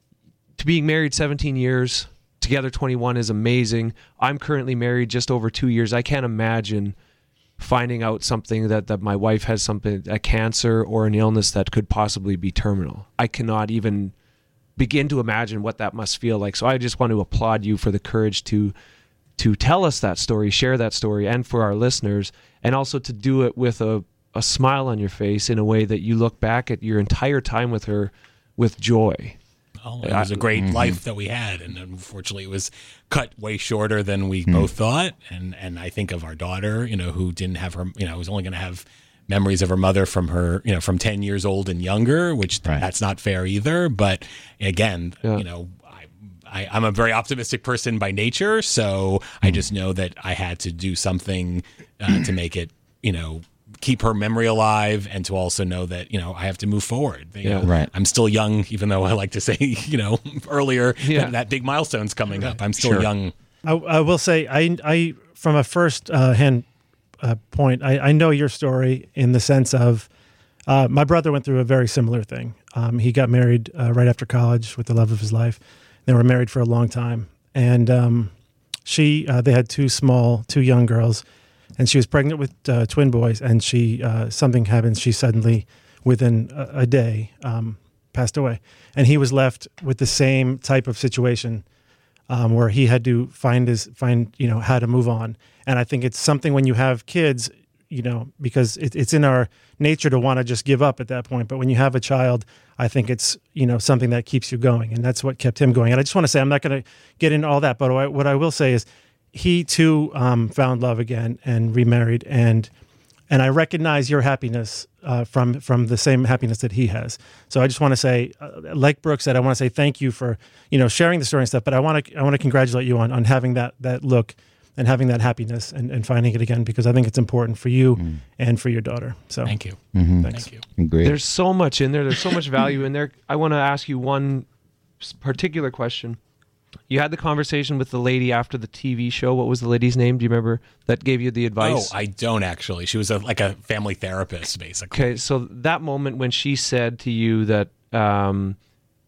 To being married seventeen years, together twenty-one is amazing. I'm currently married just over two years. I can't imagine finding out something that, that my wife has something, a cancer or an illness that could possibly be terminal. I cannot even begin to imagine what that must feel like. So I just want to applaud you for the courage to to tell us that story, share that story, and for our listeners, and also to do it with a, a smile on your face in a way that you look back at your entire time with her with joy. Oh, it was a great life that we had, and unfortunately, it was cut way shorter than we both thought. And and I think of our daughter, you know, who didn't have her, you know, was only going to have memories of her mother from her, you know, from ten years old and younger, which Right. that's not fair either. But again, Yeah. you know. I, I'm a very optimistic person by nature, so I just know that I had to do something uh, to make it, you know, keep her memory alive, and to also know that, you know, I have to move forward. You Yeah. know, Right. I'm still young, even though I like to say, you know, earlier Yeah. that, that big milestone's coming up. I'm still Sure. young. I, I will say, I, I from a first uh, hand uh, point, I, I know your story in the sense of uh, my brother went through a very similar thing. Um, he got married uh, right after college with the love of his life. They were married for a long time, and um, she uh, they had two small, two young girls, and she was pregnant with uh, twin boys. And she uh, something happened. She suddenly, within a, a day, um, passed away, and he was left with the same type of situation. Um, where he had to find his find you know how to move on. And I think it's something when you have kids, you know, because it, it's in our nature to want to just give up at that point. But when you have a child, I think it's, you know, something that keeps you going, and that's what kept him going. And I just want to say, I'm not going to get into all that, but what I, what I will say is, he too um, found love again and remarried, and and I recognize your happiness uh, from from the same happiness that he has. So I just want to say, uh, like Brooke said, I want to say thank you for, you know, sharing the story and stuff. But I want to I want to congratulate you on on having that that look and having that happiness and, and finding it again, because I think it's important for you mm. and for your daughter. So Thank you. Mm-hmm. Thanks. Thank you. Great. There's so much in there. There's so much value in there. I want to ask you one s- particular question. You had the conversation with the lady after the T V show. What was the lady's name? Do you remember that gave you the advice? Oh, I don't actually. She was a, like a family therapist, basically. Okay, so that moment when she said to you that um,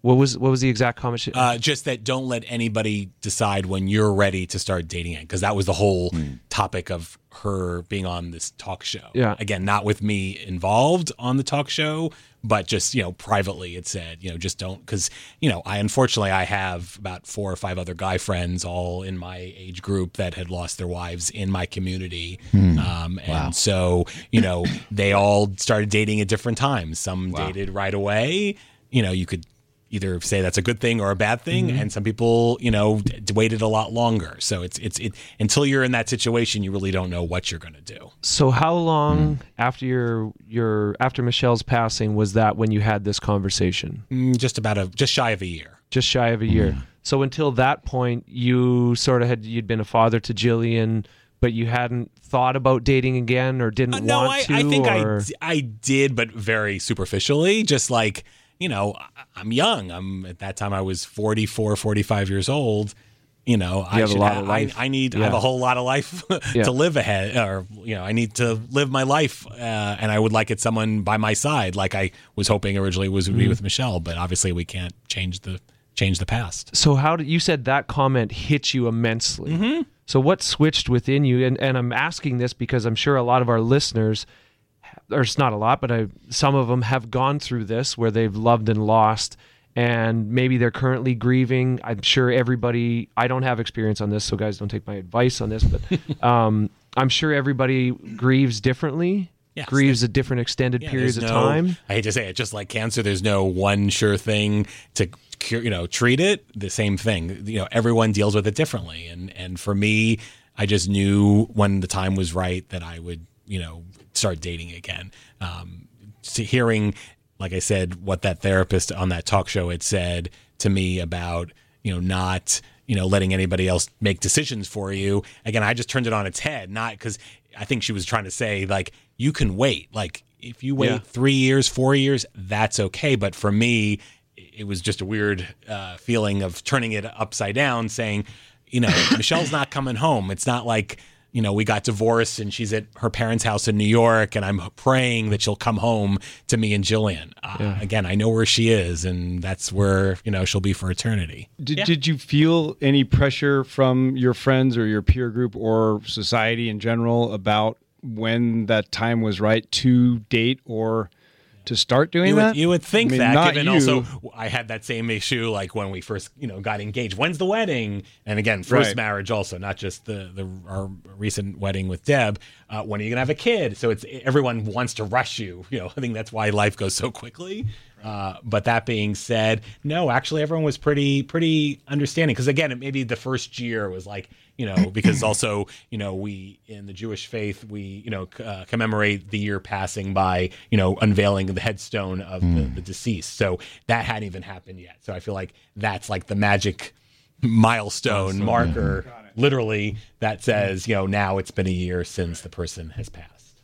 What was what was the exact comment? She, Uh, just that don't let anybody decide when you're ready to start dating it, because that was the whole topic of her being on this talk show. Yeah. Again, not with me involved on the talk show, but just, you know, privately it said, you know, just don't, because, you know, I unfortunately I have about four or five other guy friends all in my age group that had lost their wives in my community. Um, and so, you know, they all started dating at different times. Some dated right away. You know, you could either say that's a good thing or a bad thing, and some people, you know, d- waited a lot longer. So it's it's it until you're in that situation, you really don't know what you're going to do. so how long after your your after Michelle's passing was that when you had this conversation? Mm, just about a just shy of a year. Just shy of a year. So until that point, you sort of had you'd been a father to Jillian, but you hadn't thought about dating again or didn't Uh, no, want I, to. I think I or... d- I did, but very superficially. Just like, you know, I- I'm young. I'm at that time I was forty-four, forty-five years old. You know, I have a should lot have, of life. I, I need I Yeah. have a whole lot of life Yeah. to live ahead, or you know, I need to live my life, uh, and I would like it someone by my side, like I was hoping originally was would be with Michelle. But obviously, we can't change the change the past. So how did you said that comment hit you immensely? Mm-hmm. So what switched within you? And and I'm asking this because I'm sure a lot of our listeners, or it's not a lot, but I, some of them have gone through this where they've loved and lost, and maybe they're currently grieving. I'm sure everybody. I don't have experience on this, so guys, don't take my advice on this. But um, I'm sure everybody grieves differently. Yes, grieves at different extended Yeah, periods of there's no- time. I hate to say it, just like cancer, there's no one sure thing to cure, you know, treat it. The same thing, you know, everyone deals with it differently. And and for me, I just knew when the time was right that I would, you know, start dating again. Um, to hearing, like I said, what that therapist on that talk show had said to me about, you know, not, you know, letting anybody else make decisions for you. Again, I just turned it on its head, not because I think she was trying to say, like, you can wait. Like, if you wait Yeah. three years, four years, that's okay. But for me, it was just a weird uh, feeling of turning it upside down, saying, you know, Michelle's not coming home. It's not like, you know, we got divorced and she's at her parents' house in New York and I'm praying that she'll come home to me and Jillian. Uh, Yeah. Again, I know where she is, and that's where, you know, she'll be for eternity. Did, Yeah. did you feel any pressure from your friends or your peer group or society in general about when that time was right to date or to start doing You that? would, you would think I mean, that, not given you. also I had that same issue like when we first, you know, got engaged. When's the wedding? And again, first Right. marriage also, not just the the our recent wedding with Deb. Uh, when are you gonna have a kid? So it's everyone wants to rush you. You know, I think that's why life goes so quickly. Uh, but that being said, no, actually everyone was pretty pretty understanding, because again, it maybe the first year was like, you know, because also, you know, we in the Jewish faith, we, you know, c- uh, commemorate the year passing by, you know, unveiling the headstone of the, the deceased. So that hadn't even happened yet. So I feel like that's like the magic milestone marker, literally, that says, you know, now it's been a year since the person has passed.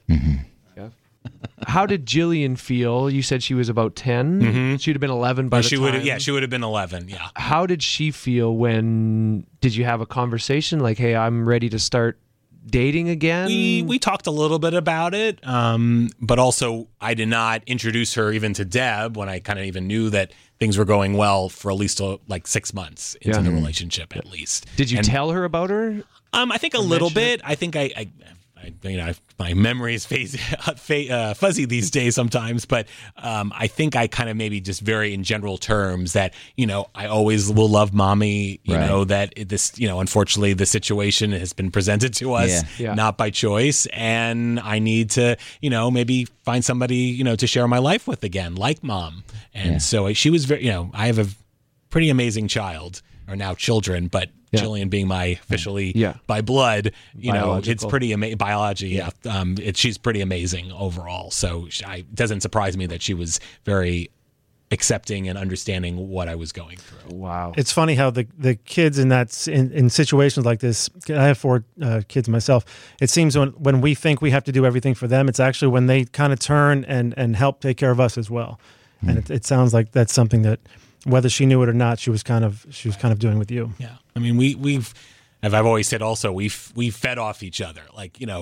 How did Jillian feel? You said she was about ten. She'd have been eleven by But the she time. would, yeah, she would have been eleven. Yeah. How did she feel when? Did you have a conversation like, "Hey, I'm ready to start dating again"? We we talked a little bit about it, um, but also I did not introduce her even to Deb when I kind of even knew that things were going well for at least uh, like six months into Yeah. the relationship at least. Did you And, tell her about her? Um, I think a little mention bit. I think I, I, I you know, my memory is phase, uh, fuzzy these days sometimes, but um, I think I kind of maybe just very in general terms that, you know, I always will love mommy, you Right. know, that it- this, you know, unfortunately the situation has been presented to us, Yeah. Yeah. not by choice. And I need to, you know, maybe find somebody, you know, to share my life with again, like mom. And Yeah. so she was very, you know, I have a pretty amazing child, or now children, but Yeah. Jillian being my officially Yeah. by blood, you know, it's Biological. pretty amazing. Biology, yeah. Um, it, she's pretty amazing overall. So she, I, it doesn't surprise me that she was very accepting and understanding what I was going through. Wow. It's funny how the, the kids in that s- in, in situations like this. I have four uh, kids myself. It seems when when we think we have to do everything for them, it's actually when they kind of turn and and help take care of us as well. And it, it sounds like that's something that, whether she knew it or not, she was kind of she was kind of doing with you. Yeah, I mean, we we've, as I've always said, also we've we fed off each other. Like, you know,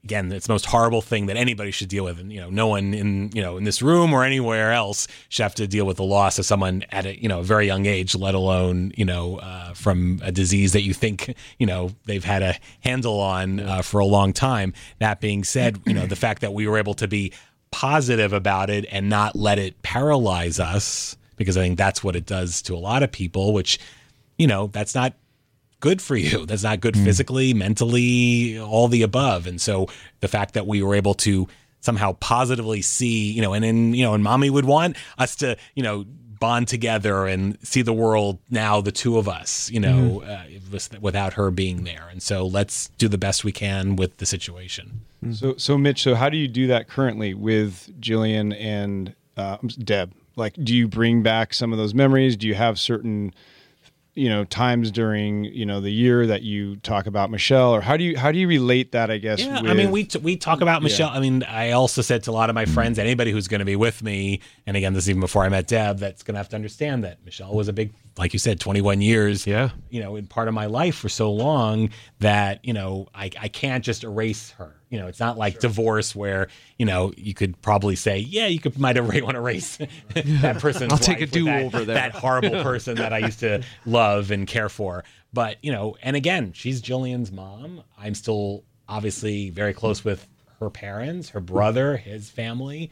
again, it's the most horrible thing that anybody should deal with. And, you know, no one in, you know, in this room or anywhere else should have to deal with the loss of someone at a, you know, a very young age, let alone, you know, uh, from a disease that you think, you know, they've had a handle on uh, for a long time. That being said, you know, the fact that we were able to be positive about it and not let it paralyze us, because I think that's what it does to a lot of people, which, you know, that's not good for you. That's not good physically, mentally, all the above. And so the fact that we were able to somehow positively see, you know, and then, you know, and mommy would want us to, you know, bond together and see the world now, the two of us, you know, mm-hmm. uh, without her being there. And so let's do the best we can with the situation. Mm-hmm. So, so Mitch, so how do you do that currently with Jillian and uh, Deb? Like, do you bring back some of those memories? Do you have certain, you know, times during, you know, the year that you talk about Michelle, or how do you, how do you relate that, I guess? Yeah, with, I mean, we, t- we talk about Michelle. Yeah. I mean, I also said to a lot of my friends, anybody who's going to be with me, and again, this is even before I met Deb, that's going to have to understand that Michelle was a big, like you said, twenty-one years, yeah, you know, in part of my life for so long that, you know, I, I can't just erase her. You know, it's not like sure. divorce where, you know, you could probably say, yeah, you could might want to erase that person's I'll life take a do-over that, there. that horrible person that I used to love and care for. But, you know, and again, she's Jillian's mom. I'm still obviously very close with her parents, her brother, his family.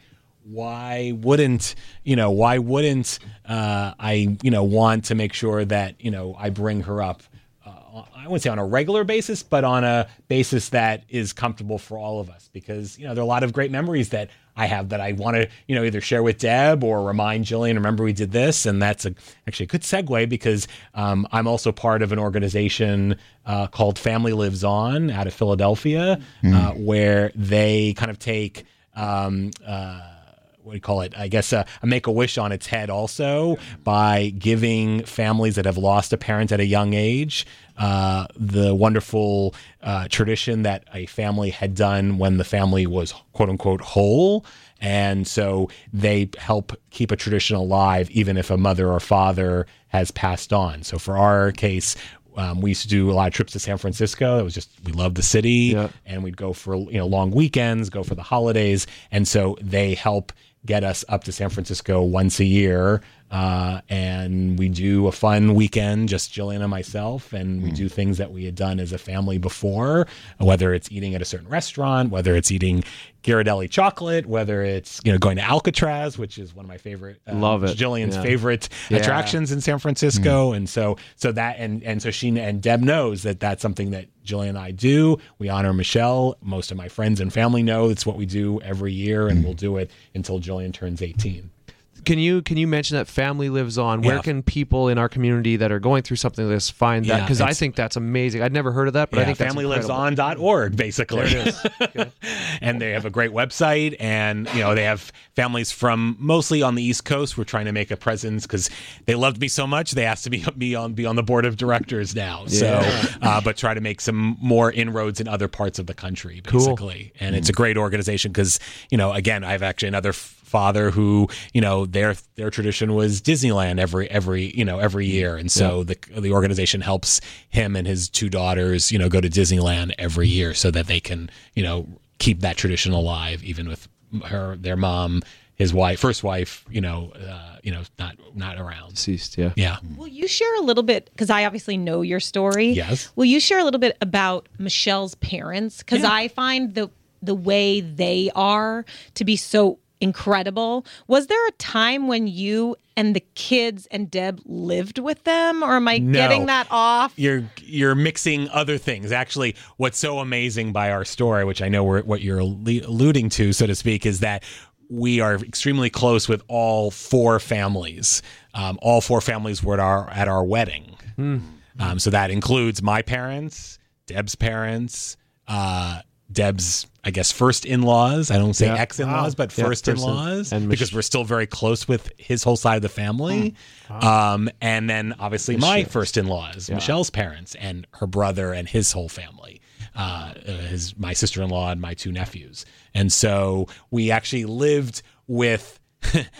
Why wouldn't, you know, why wouldn't uh, I, you know, want to make sure that, you know, I bring her up, uh, I wouldn't say on a regular basis, but on a basis that is comfortable for all of us, because, you know, there are a lot of great memories that I have that I want to, you know, either share with Deb or remind Jillian, remember we did this. And that's a, actually a good segue, because um, I'm also part of an organization uh, called Family Lives On out of Philadelphia, mm. uh, where they kind of take, um, uh, what do you call it? I guess uh, a Make-A-Wish on its head also, by giving families that have lost a parent at a young age uh, the wonderful uh, tradition that a family had done when the family was quote unquote whole. And so they help keep a tradition alive even if a mother or father has passed on. So for our case, Um, we used to do a lot of trips to San Francisco. It was just, we loved the city, yeah. and we'd go for, you know, long weekends, go for the holidays. And so they help get us up to San Francisco once a year. Uh, and we do a fun weekend, just Jillian and myself, and we mm. do things that we had done as a family before, whether it's eating at a certain restaurant, whether it's eating Ghirardelli chocolate, whether it's, you know, going to Alcatraz, which is one of my favorite, uh, love it, Jillian's yeah. favorite yeah. attractions in San Francisco. Mm. And so, so that, and, and so she, and Deb knows that that's something that Jillian and I do. We honor Michelle. Most of my friends and family know it's what we do every year, and mm. we'll do it until Jillian turns eighteen. Can you can you mention that Family Lives On? Where Yeah. can people in our community that are going through something like this find that? Yeah, Because I it's- think that's amazing. I'd never heard of that, but Yeah, I think that's family lives incredible. on dot org, basically. There it is. Okay. And they have a great website, and you know they have families from mostly on the East Coast. We're trying to make a presence because they loved me so much. They asked to be, be on be on the board of directors now. So, uh, but try to make some more inroads in other parts of the country, basically. Cool. And mm. it's a great organization because, you know, again, I have actually another f- father who, you know, their their tradition was Disneyland every every you know every year, and so yeah. the the organization helps him and his two daughters, you know, go to Disneyland every year so that they can, you know, keep that tradition alive, even with her their mom, his wife, first wife, you know, uh, you know, not not around, deceased. Yeah, yeah. Will you share a little bit, because I obviously know your story. Yes. Will you share a little bit about Michelle's parents? Because Yeah. I find the the way they are to be so incredible. Was there a time when you and the kids and Deb lived with them, or am I No. getting that off? You're you're mixing other things. Actually, what's so amazing by our story, which I know we're, what you're allu- alluding to, so to speak, is that we are extremely close with all four families. Um, all four families were at our at our wedding. Hmm. Um, so that includes my parents, Deb's parents, uh, Deb's, I guess, first in-laws. I don't say Yeah. ex-in-laws, Wow. but Yeah, first first in- in-laws, and because Mich- we're still very close with his whole side of the family. Um, and then obviously my Michelle. first in-laws, Yeah. Michelle's parents, and her brother and his whole family, uh, uh, his my sister-in-law and my two nephews. And so we actually lived with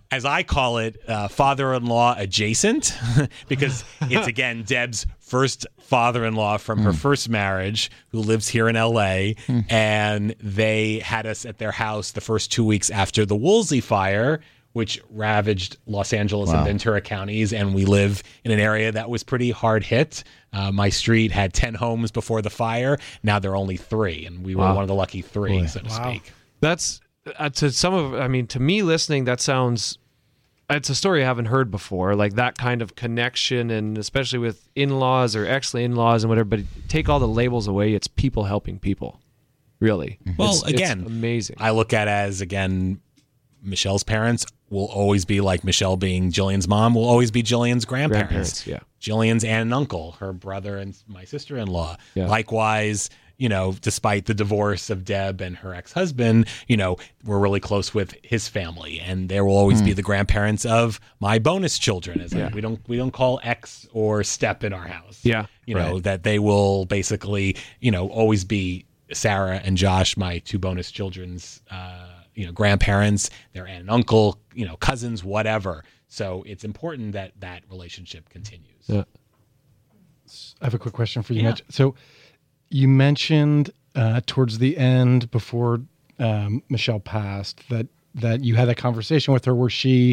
as I call it, uh, father-in-law adjacent, because it's, again, Deb's first father-in-law from her first marriage, who lives here in L A, and they had us at their house the first two weeks after the Woolsey fire, which ravaged Los Angeles and Ventura counties, and we live in an area that was pretty hard hit. Uh, my street had ten homes before the fire. Now there are only three, and we were Wow. one of the lucky three, so to speak. That's uh, to some of. I mean, to me, listening, that sounds. It's a story I haven't heard before. Like that kind of connection, and especially with in-laws or ex-in-laws and whatever. But take all the labels away. It's people helping people. Really. Well, It's- it's again, amazing. I look at it as, again, Michelle's parents will always be like Michelle being Jillian's mom, will always be Jillian's grandparents. Grandparents, yeah. Jillian's aunt and uncle, her brother and my sister-in-law. Yeah. Likewise, you know, despite the divorce of Deb and her ex-husband, you know, we're really close with his family, and there will always be the grandparents of my bonus children. As I- Yeah. we don't we don't call ex or step in our house. Yeah. You know, Right. that they will basically, you know, always be Sarah and Josh, my two bonus children's, uh, you know, grandparents, their aunt and uncle, you know, cousins, whatever. So it's important that that relationship continues. Yeah. I have a quick question for you, Yeah. Mitch. So you mentioned uh, towards the end, before um, Michelle passed, that that you had that conversation with her where she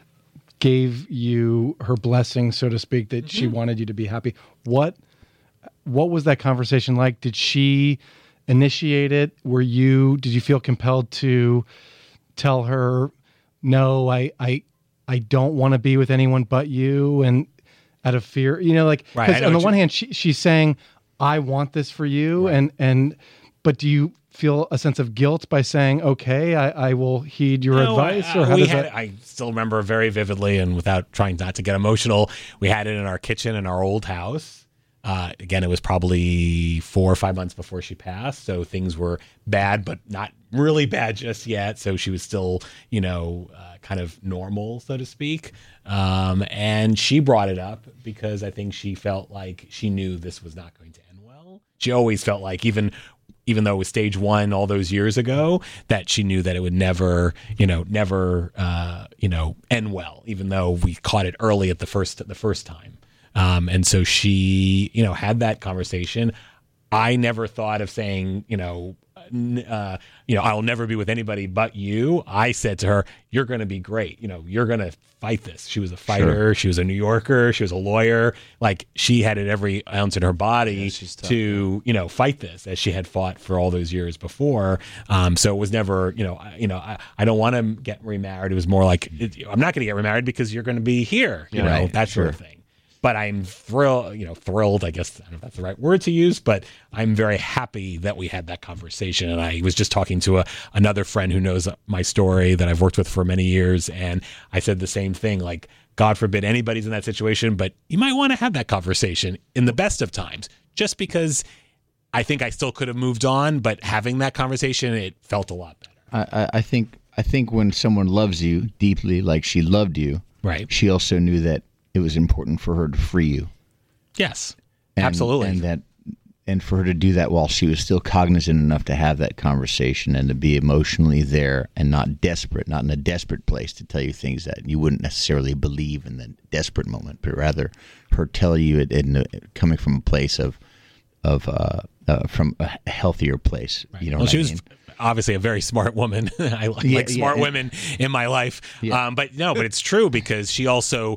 gave you her blessing, so to speak, that she wanted you to be happy. What what was that conversation like? Did she initiate it? Were you did you feel compelled to tell her, no, I I I don't want to be with anyone but you, and out of fear, you know, like, Right, I 'cause know on the what one you- hand, she, she's saying, I want this for you. And, and, but do you feel a sense of guilt by saying, okay, I, I will heed your No, advice? I, or how we does had, that? I still remember very vividly, and without trying not to get emotional, we had it in our kitchen in our old house. Uh, again, it was probably four or five months before she passed, so things were bad, but not really bad just yet. So she was still, you know, uh, kind of normal, so to speak. Um, and she brought it up because I think she felt like she knew this was not going to end well. She always felt like, even even though it was stage one all those years ago, that she knew that it would never, you know, never, uh, you know, end well, even though we caught it early at the first the first time. Um, and so she, you know, had that conversation. I never thought of saying, you know, uh, you know, I'll never be with anybody but you. I said to her, you're going to be great. You know, you're going to fight this. She was a fighter. Sure. She was a New Yorker. She was a lawyer. Like, she had it every ounce in her body to, you know, fight this, as she had fought for all those years before. Um, so it was never, you know, I, you know, I, I don't want to get remarried. It was more like, it, I'm not going to get remarried because you're going to be here, you know, Right, that sort of sure. thing. But I'm thrilled, you know, thrilled, I guess, I don't know if that's the right word to use, but I'm very happy that we had that conversation. And I was just talking to a, another friend who knows my story that I've worked with for many years. And I said the same thing, like, God forbid anybody's in that situation, but you might want to have that conversation in the best of times, just because I think I still could have moved on, but having that conversation, it felt a lot better. I, I, I think I think when someone loves you deeply, like she loved you, Right. she also knew that it was important for her to free you. Yes, And, absolutely. And that, and for her to do that while she was still cognizant enough to have that conversation and to be emotionally there and not desperate, not in a desperate place to tell you things that you wouldn't necessarily believe in the desperate moment, but rather her tell you it, it coming from a place of, of uh, uh, from a healthier place. You know, Well, what she I was mean? obviously a very smart woman. I like, Yeah, like smart yeah. women in my life. Yeah. Um, but no, but it's true, because she also,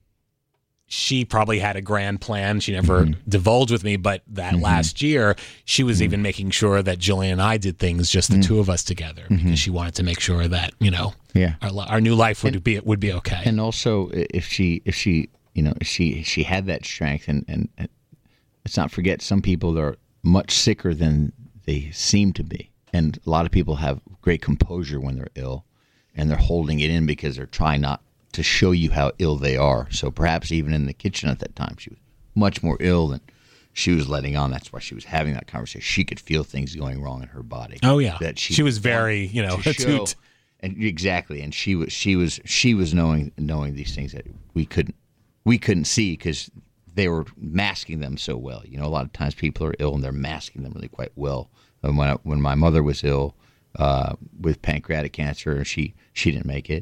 she probably had a grand plan. She never Mm-hmm. divulged with me, but that last year, she was even making sure that Jillian and I did things, just the two of us together, because she wanted to make sure that, you know, Mm-hmm. Yeah. our, li- our new life would be would be okay. And also, if she, if she, you know, if she she had that strength, and, and and let's not forget, some people are much sicker than they seem to be, and a lot of people have great composure when they're ill, and they're holding it in because they're trying not to show you how ill they are. So perhaps even in the kitchen at that time, she was much more ill than she was letting on. That's why she was having that conversation. She could feel things going wrong in her body. Oh, yeah. that she, She was very, you know, to show- attuned. and exactly, and she was she was she was knowing knowing these things that we couldn't we couldn't see because they were masking them so well. You know, a lot of times people are ill and they're masking them really quite well. And when I, when my mother was ill uh, with pancreatic cancer, she she didn't make it.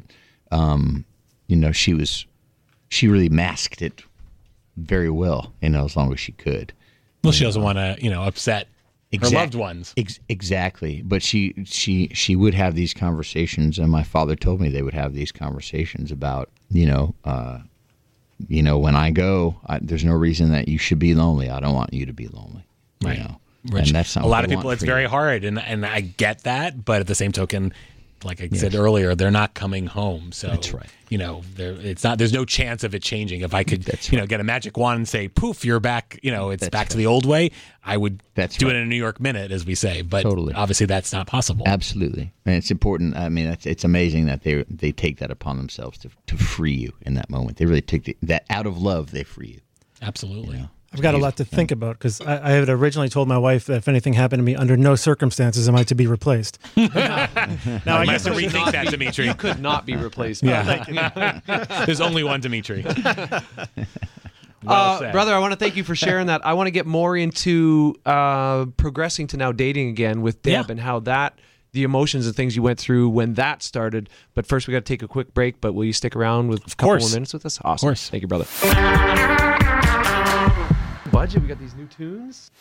um, you know, she was, she really masked it very well, you know, as long as she could. Well, she doesn't want to, you know, upset Exact- her loved ones. Ex- exactly. But she, she, she would have these conversations, and my father told me they would have these conversations about, you know, uh, you know, when I go, I, there's no reason that you should be lonely. I don't want you to be lonely. You Right. know? Which and that's not a what lot they of people, want it's for very you. hard, and and I get that, but at the same token, like I said Yes. earlier, they're not coming home. So That's right. You know, there it's not. There's no chance of it changing. If I could, That's you know, right. get a magic wand and say, "Poof, you're back." You know, it's That's back to right. the old way. I would That's do right. it in a New York minute, as we say. But Totally. obviously, that's not possible. Absolutely, and it's important. I mean, it's, it's amazing that they they take that upon themselves to to free you in that moment. They really take the, that out of love. They free you. Absolutely. You know? I've got a lot to think about because I, I had originally told my wife that if anything happened to me, under no circumstances am I to be replaced. now I I guess have to rethink that, Dimitri. You could not be replaced. Yeah. There's only one Dimitri. Well Uh, said. brother, I want to thank you for sharing that. I want to get more into uh, progressing to now dating again with Deb Yeah. and how that, the emotions and things you went through when that started. But first, we got to take a quick break. But will you stick around with a couple course. more minutes with us? Awesome. course. Thank you, brother. Budget, we got these new tunes.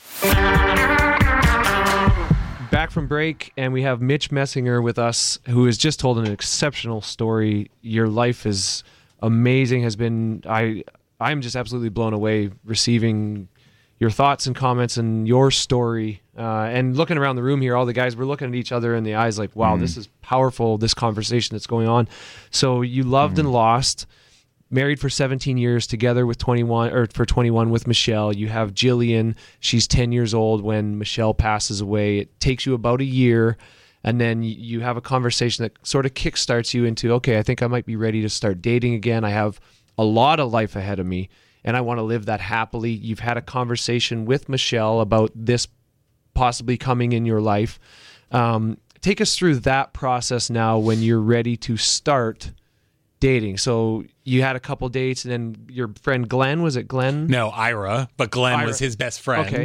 Back from break, and we have Mitch Messinger with us, who has just told an exceptional story. Your life is amazing. Has been I I'm just absolutely blown away receiving your thoughts and comments and your story. Uh, and looking around the room here, all the guys, we're looking at each other in the eyes like, wow, this is powerful, this conversation that's going on. So you loved and lost, married for seventeen years, together with twenty-one, or for twenty-one with Michelle. You have Jillian. She's ten years old when Michelle passes away. It takes you about a year. And then you- you have a conversation that sort of kickstarts you into, okay, I think I might be ready to start dating again. I have a lot of life ahead of me, and I want to live that happily. You've had a conversation with Michelle about this possibly coming in your life. Um, take us through that process now when you're ready to start dating. So you had a couple dates, and then your friend Glenn, was it Glenn? No, Ira, but Glenn Ira. was his best friend. Okay.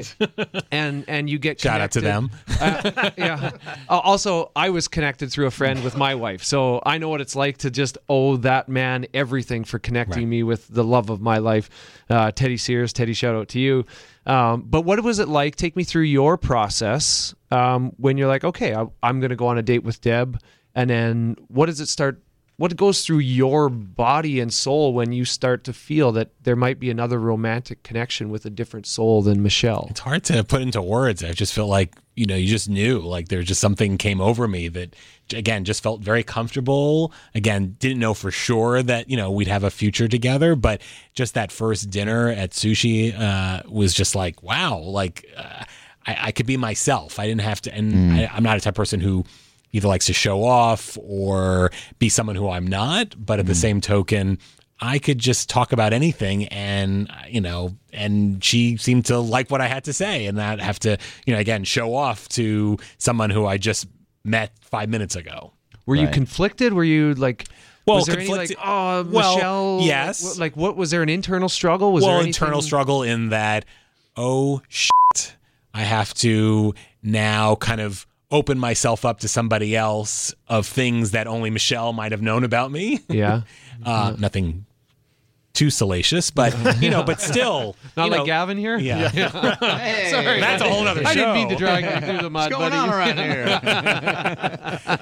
and and you get Shout out to connected. them. Uh, yeah. Uh, also, I was connected through a friend with my wife, so I know what it's like to just owe that man everything for connecting Right. me with the love of my life. Uh, Teddy Sears, Teddy, shout out to you. Um, but what was it like? Take me through your process um, when you're like, okay, I, I'm going to go on a date with Deb, and then what does it start? What goes through your body and soul when you start to feel that there might be another romantic connection with a different soul than Michelle? It's hard to put into words. I just feel like, you know, you just knew, like there just something came over me that, again, just felt very comfortable. Again, didn't know for sure that, you know, we'd have a future together, but just that first dinner at Sushi uh, was just like, wow, like uh, I, I could be myself. I didn't have to, and I, I'm not a type of person who either likes to show off or be someone who I'm not, but at the same token, I could just talk about anything, and you know, and she seemed to like what I had to say, and not have to, you know, again, show off to someone who I just met five minutes ago. Were you Right. conflicted? Were you like, Well, was there any conflicted- like, oh, well, Michelle? yes. Like, like, what was there an internal struggle? Was well, there anything- internal struggle in that, oh shit, I have to now kind of open myself up to somebody else of things that only Michelle might have known about me. Yeah. Uh, nothing too salacious, but you know, but still, Not you like know, Gavin here? Yeah, Sorry. that's a whole other show. I didn't mean to drag you through the mud, What's going buddy. on around here?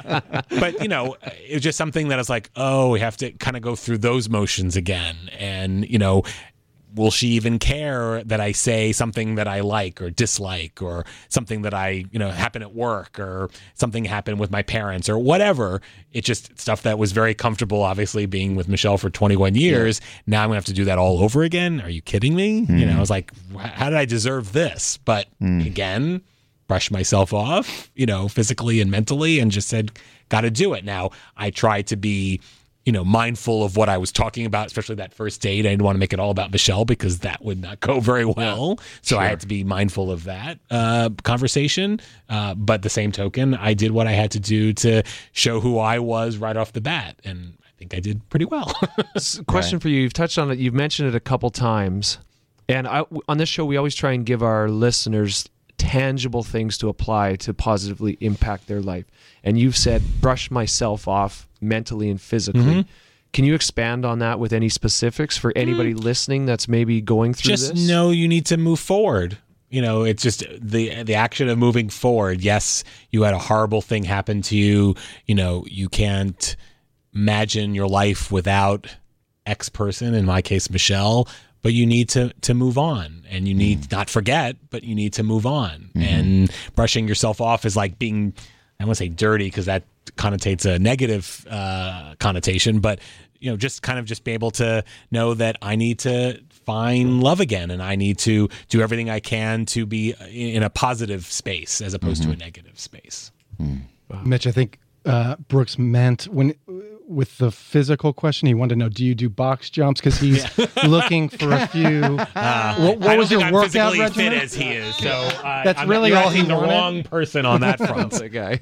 But you know, it was just something that I was like, oh, we have to kind of go through those motions again, and you know, will she even care that I say something that I like or dislike, or something that I, you know, happen at work, or something happened with my parents, or whatever? It's just stuff that was very comfortable, obviously, being with Michelle for twenty-one years. Now I'm gonna have to do that all over again. Are you kidding me? You know, I was like, how did I deserve this? But again, brushed myself off, you know, physically and mentally, and just said, got to do it. Now, I tried to be, you know, mindful of what I was talking about, especially that first date. I didn't want to make it all about Michelle because that would not go very well. So I had to be mindful of that uh, conversation. Uh, but the same token, I did what I had to do to show who I was right off the bat. And I think I did pretty well. S- Question for you. You've touched on it. You've mentioned it a couple times. And I, on this show, we always try and give our listeners tangible things to apply to positively impact their life. And you've said, brush myself off mentally and physically. Can you expand on that with any specifics for anybody mm. listening that's maybe going through just this? Just know you need to move forward. You know, it's just the the action of moving forward. Yes, you had a horrible thing happen to you. You know, you can't imagine your life without X person, in my case, Michelle, but you need to, to move on, and you need mm. not forget, but you need to move on. Mm-hmm. And brushing yourself off is like being, I want to say dirty because that connotates a negative uh, connotation, but you know, just kind of just be able to know that I need to find love again, and I need to do everything I can to be in a positive space as opposed mm-hmm. to a negative space. Mm. Wow. Mitch, I think uh, Brooks meant when with the physical question, he wanted to know, do you do box jumps? Because he's yeah. looking for a few. Uh, what what I was don't your think workout I'm physically regimen? fit as he is, so uh, that's I'm really not, all he the wanted. Wrong person on that front. That guy.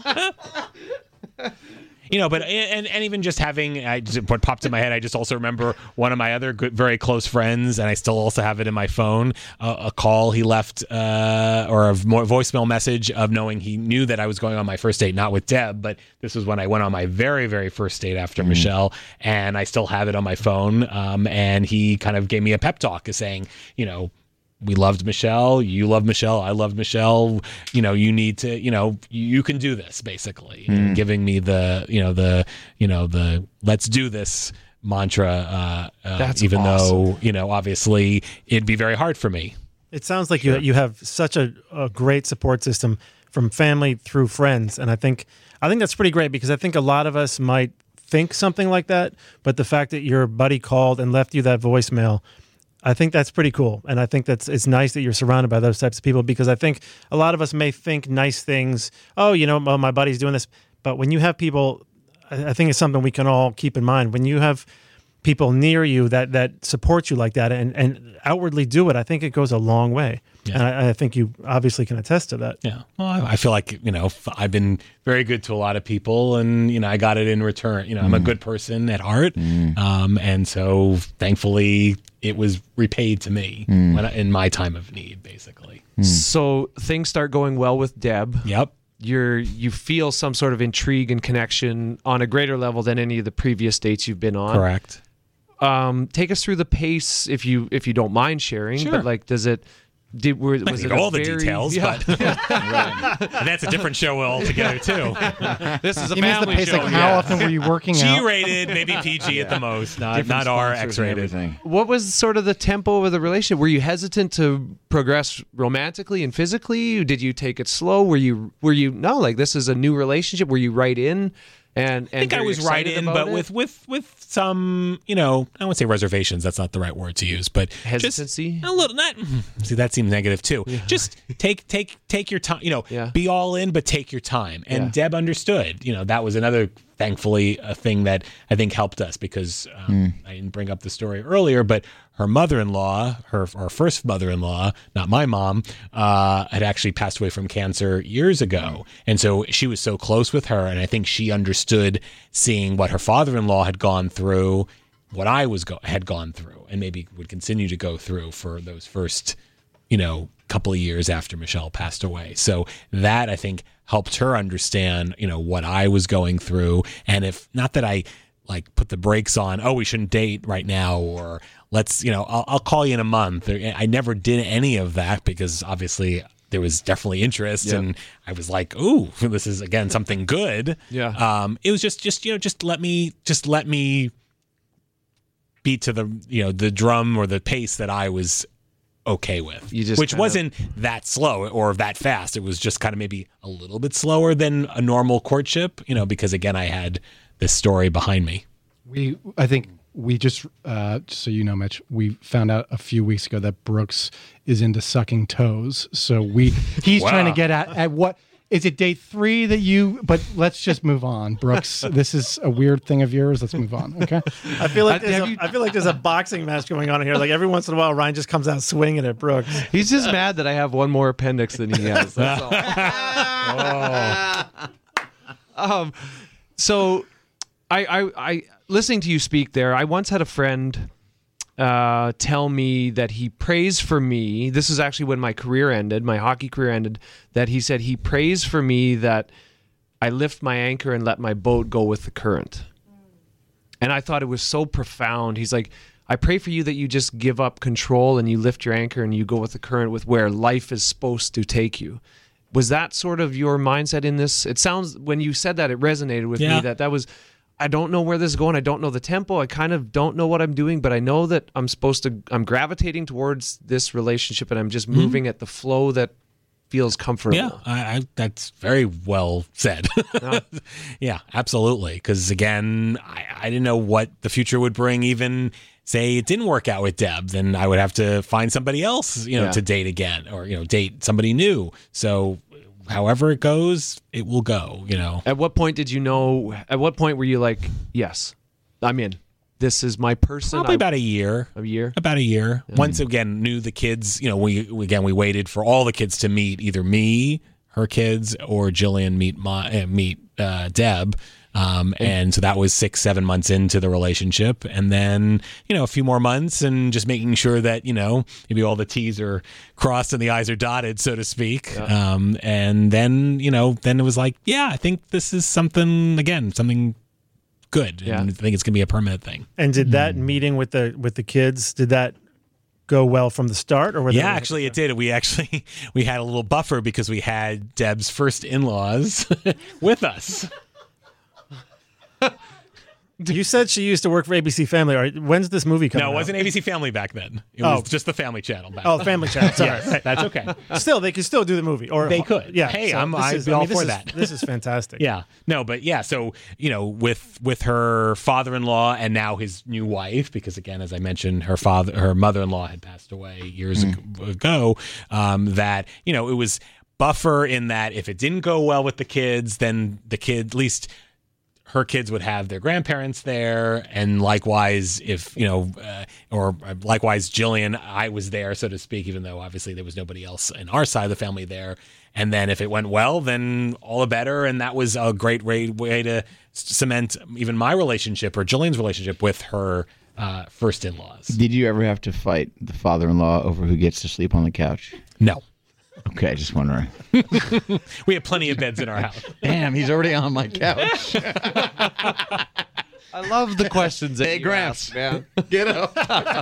You know, but and, and even just having, I just, what popped in my head, I just also remember one of my other good, very close friends, and I still also have it in my phone, uh, a call he left uh, or a voicemail message of knowing he knew that I was going on my first date, not with Deb, but this was when I went on my very, very first date after mm-hmm. Michelle, and I still have it on my phone, um, and he kind of gave me a pep talk saying, you know, we loved Michelle. You love Michelle. I loved Michelle. You know, you need to, you know, you can do this basically. Mm. And giving me the, you know, the, you know, the let's do this mantra. Uh, uh, That's even awesome. though, you know, obviously it'd be very hard for me. It sounds like sure. you you have such a, a great support system from family through friends. And I think, I think that's pretty great because I think a lot of us might think something like that, but the fact that your buddy called and left you that voicemail, I think that's pretty cool. And I think that's it's nice that you're surrounded by those types of people because I think a lot of us may think nice things. Oh, you know, oh, my buddy's doing this. But when you have people, I think it's something we can all keep in mind. When you have people near you that, that support you like that and, and outwardly do it, I think it goes a long way. Yeah. And I, I think you obviously can attest to that. Yeah. Well, I, I feel like, you know, I've been very good to a lot of people and, you know, I got it in return. You know, mm. I'm a good person at heart. Mm. Um, and so thankfully it was repaid to me mm. when I, in my time of need, basically. Mm. So things start going well with Deb. Yep. You're, you feel some sort of intrigue and connection on a greater level than any of the previous dates you've been on. Correct. Um, take us through the pace if you if you don't mind sharing. Sure. But like, does it? Did were, was it all very, the details? Yeah. But and that's a different show altogether too. This is a you missed the family pace, show. like how yeah. often were you working out? G-rated, maybe P G at the most, not Different not R sponsors and X-rated. everything. What was sort of the tempo of the relationship? Were you hesitant to progress romantically and physically? Did you take it slow? Were you were you no like this is a new relationship? Were you right in? And, and I think I very was right excited in, about but it? with, with with some, you know, I wouldn't say reservations. That's not the right word to use, but hesitancy. Just a little. Not see that seems negative too. Yeah. Just take take take your time. You know, yeah. be all in, but take your time. And yeah. Deb understood. You know, that was another, thankfully, a thing that I think helped us because um, mm. I didn't bring up the story earlier, but her mother-in-law, her our first mother-in-law, not my mom, uh, had actually passed away from cancer years ago. And so she was so close with her. And I think she understood seeing what her father-in-law had gone through, what I was go- had gone through, and maybe would continue to go through for those first, you know, couple of years after Michelle passed away. So that, I think, helped her understand, you know, what I was going through. And if not that I like put the brakes on, oh, we shouldn't date right now, or let's, you know, I'll, I'll call you in a month. I never did any of that because obviously there was definitely interest, yep. and I was like, ooh, this is again something good. Yeah. Um, it was just, just you know, just let me, just let me beat to the, you know, the drum or the pace that I was okay with, you just which wasn't of... that slow or that fast. It was just kind of maybe a little bit slower than a normal courtship, you know, because again, I had this story behind me. We, I think we just, uh, so you know, Mitch, we found out a few weeks ago that Brooks is into sucking toes. So we, he's wow. trying to get at, at what, is it date three that you, but let's just move on. Brooks, this is a weird thing of yours. Let's move on. Okay. I feel like, I, there's a, you, I feel like there's a boxing match going on here. Like every once in a while, Ryan just comes out swinging at Brooks. He's just mad that I have one more appendix than he has. That's all. oh. Um, so I, I, I, listening to you speak there, I once had a friend uh, tell me that he prays for me. This is actually when my career ended, my hockey career ended, that he said he prays for me that I lift my anchor and let my boat go with the current. And I thought it was so profound. He's like, I pray for you that you just give up control and you lift your anchor and you go with the current with where life is supposed to take you. Was that sort of your mindset in this? It sounds, when you said that, it resonated with Yeah. me that that was, I don't know where this is going. I don't know the tempo. I kind of don't know what I'm doing, but I know that I'm supposed to, I'm gravitating towards this relationship and I'm just moving at the flow that feels comfortable. Yeah, I, I, that's very well said. Yeah, absolutely. Because again, I, I didn't know what the future would bring. Even say it didn't work out with Deb, then I would have to find somebody else, you know, Yeah. to date again, or you know, date somebody new. So, however it goes, it will go. You know. At what point did you know, at what point were you like, yes, I'm in. This is my person. Probably I- about a year. a year. About a year. Once again, knew the kids. You know, we, we again we waited for all the kids to meet either me, her kids, or Jillian meet my uh, meet uh, Deb. Um, and so that was six, seven months into the relationship, and then you know a few more months, and just making sure that you know maybe all the T's are crossed and the I's are dotted, so to speak. Um, and then you know then it was like, yeah, I think this is something again, something good, Yeah. and I think it's gonna be a permanent thing. And did that meeting with the with the kids, did that go well from the start, or were Yeah, there- actually, it did. We actually we had a little buffer because we had Deb's first in-laws with us. You said she used to work for A B C Family. Or when's this movie coming No, it out? wasn't A B C Family back then. It was Oh. just the Family Channel back Oh, then. Family Channel. Sorry. Yes, that's okay. Still, they could still do the movie, or They could. Yeah. Hey, so I'm- this I'd is- be all this for is- that. This is fantastic. Yeah. No, but yeah, so, you know, with with her father-in-law and now his new wife, because again, as I mentioned, her father her mother-in-law had passed away years ag- ago, um, that, you know, it was buffer in that if it didn't go well with the kids, then the kid, at least her kids would have their grandparents there, and likewise, if you know, uh, or likewise, Jillian, I was there, so to speak, even though obviously there was nobody else in our side of the family there. And then if it went well, then all the better, and that was a great way, way to cement even my relationship or Jillian's relationship with her uh, first in-laws. Did you ever have to fight the father-in-law over who gets to sleep on the couch? No, Okay, just wondering. we have plenty of beds in our house. Damn, he's already on my couch. I love the questions that Hey, you Gramps, ask, man. get up.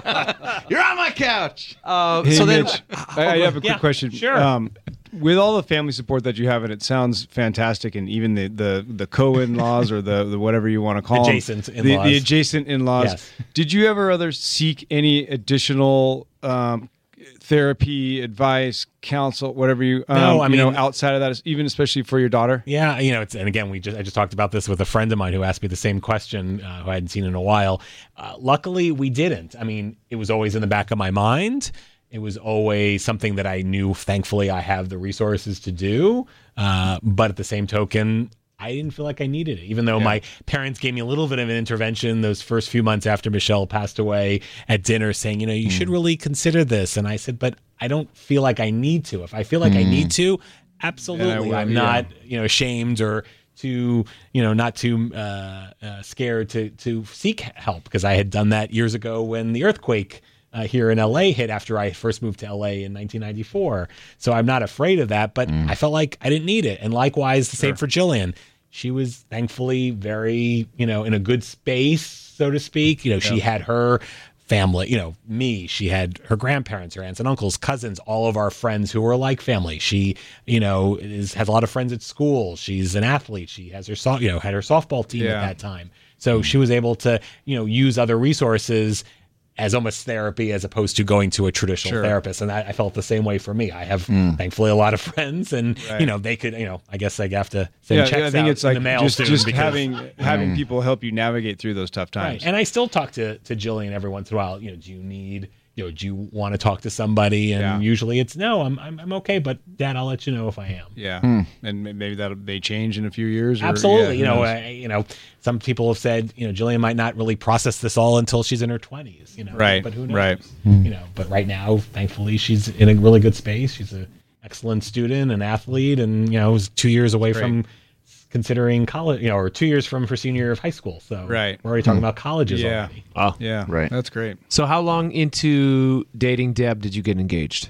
You're on my couch. Uh, Hey, so then, Mitch, I, I have a quick Yeah, question. sure. Um, with all the family support that you have, and it sounds fantastic, and even the the, the co-in-laws or the, the whatever you want to call Adjacent them, the, in-laws. the adjacent in-laws. Yes. Did you ever other seek any additional um, therapy, advice, counsel, whatever you um, No, I you know mean- outside of that, even especially for your daughter? Yeah, you know, it's, and again, we just I just talked about this with a friend of mine who asked me the same question, uh, who I hadn't seen in a while. Uh, luckily, we didn't. I mean, it was always in the back of my mind. It was always something that I knew. Thankfully, I have the resources to do. Uh, but at the same token, I didn't feel like I needed it, even though my parents gave me a little bit of an intervention those first few months after Michelle passed away at dinner, saying, you know, you should really consider this. And I said, but I don't feel like I need to. If I feel like I need to, absolutely, will, I'm yeah. not, you know, ashamed or too, you know, not too uh, uh, scared to to seek help, because I had done that years ago when the earthquake uh, here in L A hit after I first moved to L A in nineteen ninety-four. So I'm not afraid of that, but I felt like I didn't need it. And likewise, the same for Jillian. She was thankfully very, you know, in a good space, so to speak. You know, she had her family, you know, me, she had her grandparents, her aunts and uncles, cousins, all of our friends who were like family. She, you know, is, has a lot of friends at school. She's an athlete. She has her, so, you know, had her softball team Yeah. at that time. So she was able to, you know, use other resources as almost therapy as opposed to going to a traditional Sure. therapist. And I, I felt the same way for me. I have thankfully a lot of friends, and, Right. you know, they could, you know, I guess I have to send Yeah, checks I think out it's in like the mail just, soon just because- having having people help you navigate through those tough Right. times. And I still talk to, to Jillian every once in a while. You know, do you need, you know, do you want to talk to somebody? And Yeah. usually it's no, I'm, I'm I'm okay, but Dad, I'll let you know if I am. Yeah, and may- maybe that may change in a few years. Or, Absolutely. yeah, you who know, knows? I, you know, some people have said, you know, Jillian might not really process this all until she's in her twenties. You know, Right, But who knows? right. You know, but right now, thankfully, she's in a really good space. She's an excellent student, an athlete, and you know, was two years away Great. from considering college. You know, or two years from her senior year of high school. So Right. we're already talking about colleges Yeah. already. oh. yeah, Right. That's great. So how long into dating Deb did you get engaged?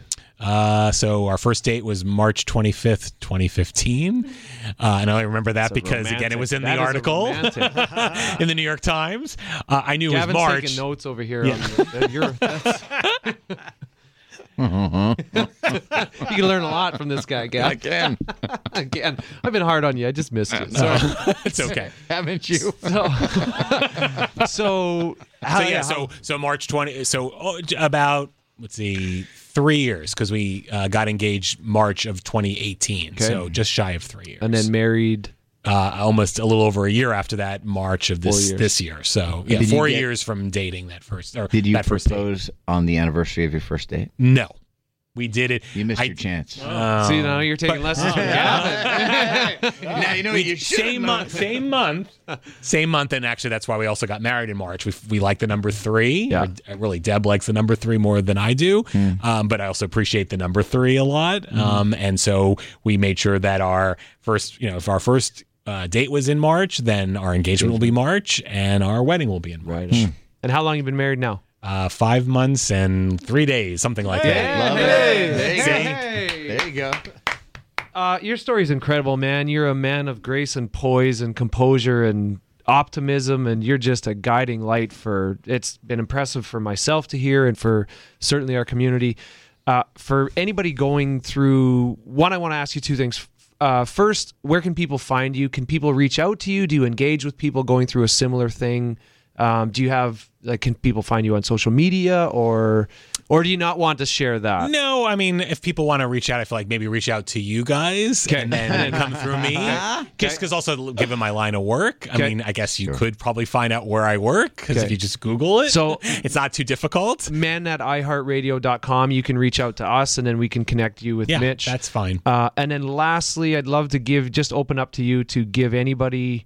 Uh, so our first date was March twenty-fifth, twenty fifteen. Uh, and I remember that That's a because, romantic- again, it was in that the is a article romantic. in the New York Times. Uh, I knew Gavin's it was March. taking notes over here. On the, you're, that's, you can learn a lot from this guy, Gavin. Again, Again, I've been hard on you. I just missed you. Sorry. It's okay. haven't you? So, so, how, So yeah, so so March twentieth. So oh, j- about let's see, three years because we uh, got engaged March of twenty eighteen. So just shy of three years. and then married. uh, almost a little over a year after that, March of this years. this year. So yeah, Did you four get- years from dating that first. Or Did you that first date. propose on the anniversary of your first date? No, we did it. You missed I- your chance. Oh. See, now you're taking lessons from Gavin. now you know what you should Same month, same month, same month, and actually that's why we also got married in March. We we like the number three. Yeah. Or, really, Deb likes the number three more than I do, um, but I also appreciate the number three a lot. Um, and so we made sure that our first, you know, if our first uh, date was in March, then our engagement will be March, and our wedding will be in March. Right. And how long you been married now? Uh, five months and three days, something like that. Love it. There you Hey. go. There you go. Uh, your story is incredible, man. You're a man of grace and poise and composure and optimism, and you're just a guiding light for. It's been impressive for myself to hear, and for certainly our community. Uh, for anybody going through, one, I want to ask you two things. Uh, first, where can people find you? Can people reach out to you? Do you engage with people going through a similar thing? Um, do you have like? Can people find you on social media, or or do you not want to share that? No, I mean, if people want to reach out, I feel like maybe reach out to you guys and then come through me. Just because also, given my line of work, I Okay. mean, I guess you could probably find out where I work because Okay. if you just Google it, So- it's not too difficult. men at i heart radio dot com. You can reach out to us, and then we can connect you with Yeah, Mitch. that's fine. Uh, and then lastly, I'd love to give just open up to you to give anybody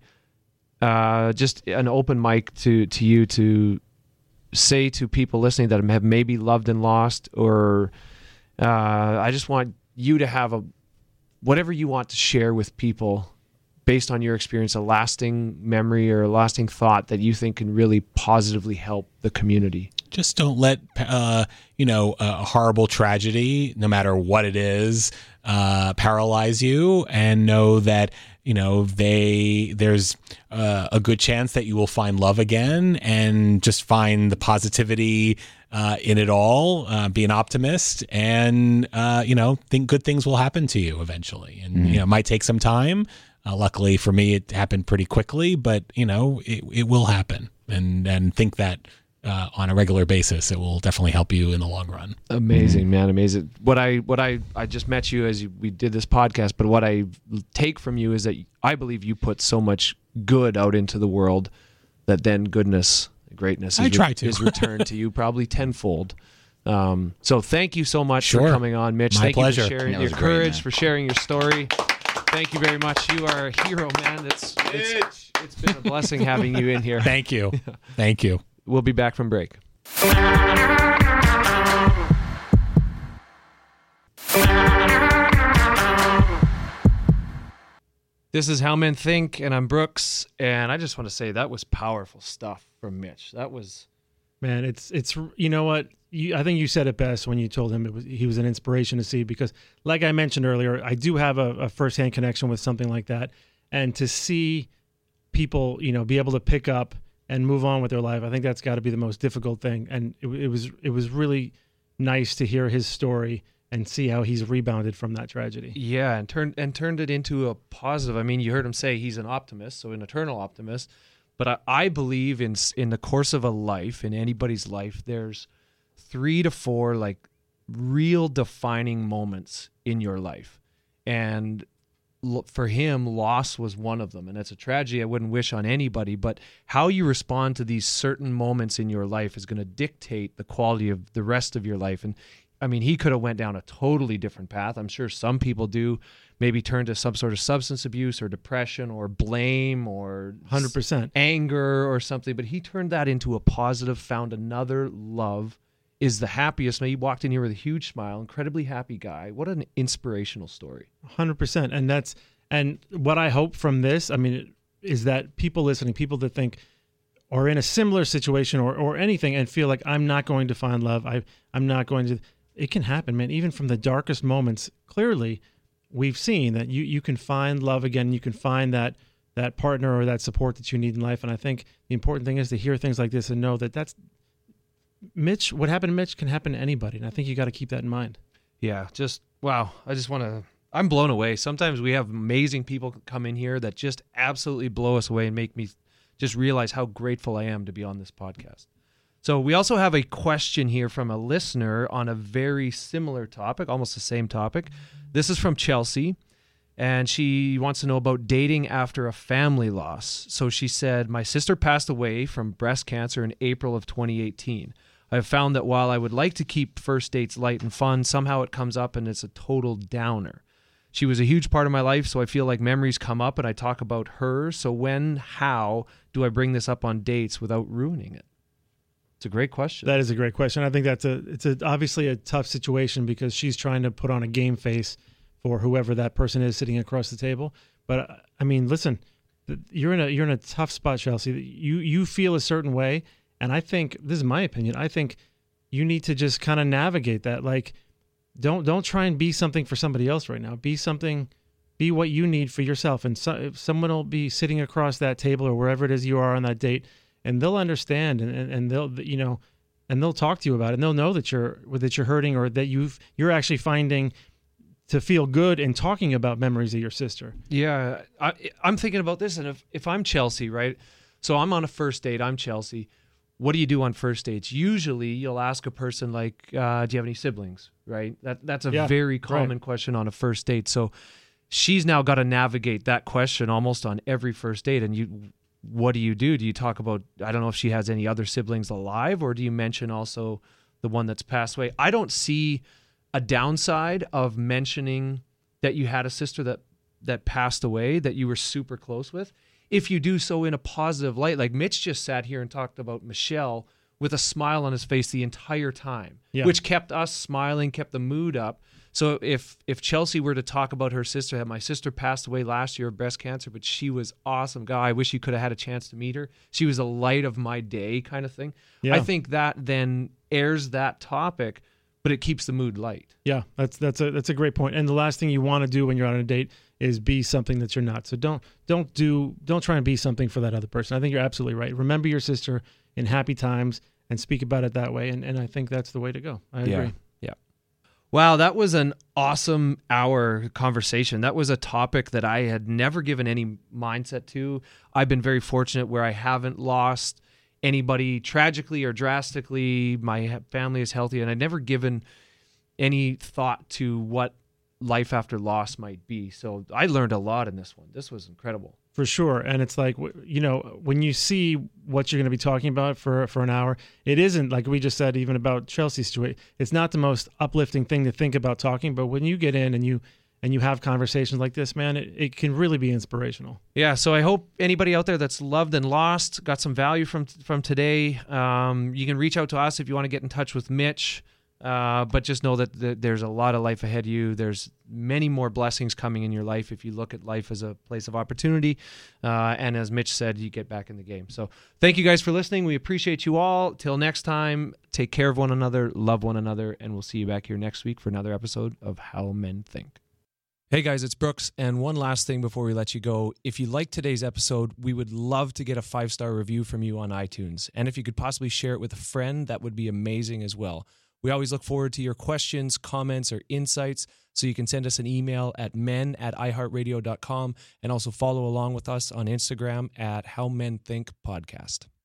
uh, just an open mic to to you to say to people listening that have maybe loved and lost, or uh, I just want you to have a whatever you want to share with people based on your experience, a lasting memory or a lasting thought that you think can really positively help the community. Just don't let uh, you know a horrible tragedy, no matter what it is, uh, paralyze you, and know that you know they there's uh, a good chance that you will find love again, and just find the positivity uh, in it all. Uh, be an optimist, and uh, you know think good things will happen to you eventually, and you know it might take some time. Uh, luckily for me, it happened pretty quickly, but you know it it will happen, and and think that. Uh, on a regular basis, it will definitely help you in the long run. Amazing, man, amazing. What I what I I just met you as you, we did this podcast, but what I take from you is that I believe you put so much good out into the world that then goodness, greatness I is, try to. is returned to you probably tenfold. Um, so thank you so much Sure. for coming on, Mitch. My thank pleasure. you for sharing That your was great, courage, man. for sharing your story. Thank you very much. You are a hero, man. It's it's, it's been a blessing having you in here. Thank you. Thank you. We'll be back from break. This is How Men Think, and I'm Brooks, and I just want to say that was powerful stuff from Mitch. That was Man, it's it's you know what you, I think you said it best when you told him it was he was an inspiration to see, because like I mentioned earlier, I do have a, a firsthand connection with something like that, and to see people you know be able to pick up and move on with their life, I think that's got to be the most difficult thing. And it, it was it was really nice to hear his story and see how he's rebounded from that tragedy. yeah, and turned and turned it into a positive. I mean, you heard him say he's an optimist, so an eternal optimist. But I, I believe in s- in the course of a life, in anybody's life, there's three to four like real defining moments in your life, and l- for him, loss was one of them, and it's a tragedy I wouldn't wish on anybody. But how you respond to these certain moments in your life is going to dictate the quality of the rest of your life. And I mean, he could have went down a totally different path. I'm sure some people do, maybe turn to some sort of substance abuse or depression or blame or one hundred percent. anger or something, but he turned that into a positive, found another love, is the happiest. He walked in here with a huge smile, incredibly happy guy. What an inspirational story. one hundred percent. And that's and what I hope from this, I mean, is that people listening, people that think are in a similar situation or or anything and feel like I'm not going to find love, I I'm not going to it can happen, man. Even from the darkest moments, clearly, we've seen that you you can find love again. You can find that that partner or that support that you need in life. And I think the important thing is to hear things like this and know that that's Mitch. What happened to Mitch can happen to anybody, and I think you got to keep that in mind. Yeah, just wow. I just want to. I'm blown away. Sometimes we have amazing people come in here that just absolutely blow us away and make me just realize how grateful I am to be on this podcast. So we also have a question here from a listener on a very similar topic, almost the same topic. This is from Chelsea, and she wants to know about dating after a family loss. So she said, my sister passed away from breast cancer in April of twenty eighteen. I have found that while I would like to keep first dates light and fun, somehow it comes up and it's a total downer. She was a huge part of my life, so I feel like memories come up and I talk about her. So when, how do I bring this up on dates without ruining it? It's a great question. That is a great question. I think that's a it's a, obviously a tough situation because she's trying to put on a game face for whoever that person is sitting across the table. But I mean, listen, you're in a you're in a tough spot, Chelsea. You you feel a certain way, and I think this is my opinion. I think you need to just kind of navigate that. Like, don't don't try and be something for somebody else right now. Be something. Be what you need for yourself. And so, if someone will be sitting across that table or wherever it is you are on that date. And they'll understand, and, and, and they'll, you know, and they'll talk to you about it, and they'll know that you're that you're hurting, or that you've you're actually finding to feel good in talking about memories of your sister. Yeah, I, I'm thinking about this, and if if I'm Chelsea, right? So I'm on a first date. I'm Chelsea. What do you do on first dates? Usually, you'll ask a person like, uh, "Do you have any siblings?" Right? That that's a Yeah, very common right. question on a first date. So she's now got to navigate that question almost on every first date, and you. What do you do? Do you talk about, I don't know if she has any other siblings alive, or do you mention also the one that's passed away? I don't see a downside of mentioning that you had a sister that, that passed away that you were super close with. If you do so in a positive light, like Mitch just sat here and talked about Michelle with a smile on his face the entire time, Yeah. which kept us smiling, kept the mood up. So if if Chelsea were to talk about her sister, that my sister passed away last year of breast cancer, but she was awesome guy. I wish you could have had a chance to meet her. She was a light of my day kind of thing. Yeah. I think that then airs that topic, but it keeps the mood light. Yeah, that's that's a that's a great point. And the last thing you want to do when you're on a date is be something that you're not. So don't don't do don't try and be something for that other person. I think you're absolutely right. Remember your sister in happy times and speak about it that way. And and I think that's the way to go. I agree. Yeah. Yeah. Wow, that was an awesome hour conversation. That was a topic that I had never given any mindset to. I've been very fortunate where I haven't lost anybody tragically or drastically. My family is healthy, and I've never given any thought to what life after loss might be. So I learned a lot in this one. This was incredible. For sure. And it's like, you know, when you see what you're going to be talking about for for an hour, it isn't, like we just said, even about Chelsea's situation. It's not the most uplifting thing to think about talking, but when you get in and you and you have conversations like this, man, it, it can really be inspirational. Yeah, so I hope anybody out there that's loved and lost got some value from from today. Um, you can reach out to us if you want to get in touch with Mitch. Uh, but just know that th- there's a lot of life ahead of you. There's many more blessings coming in your life if you look at life as a place of opportunity. Uh, and as Mitch said, you get back in the game. So thank you guys for listening. We appreciate you all. Till next time, take care of one another, love one another, and we'll see you back here next week for another episode of How Men Think. Hey guys, it's Brooks. And one last thing before we let you go. If you liked today's episode, we would love to get a five-star review from you on iTunes. And if you could possibly share it with a friend, that would be amazing as well. We always look forward to your questions, comments, or insights, so you can send us an email at men at i heart radio dot com and also follow along with us on Instagram at How Men Think Podcast.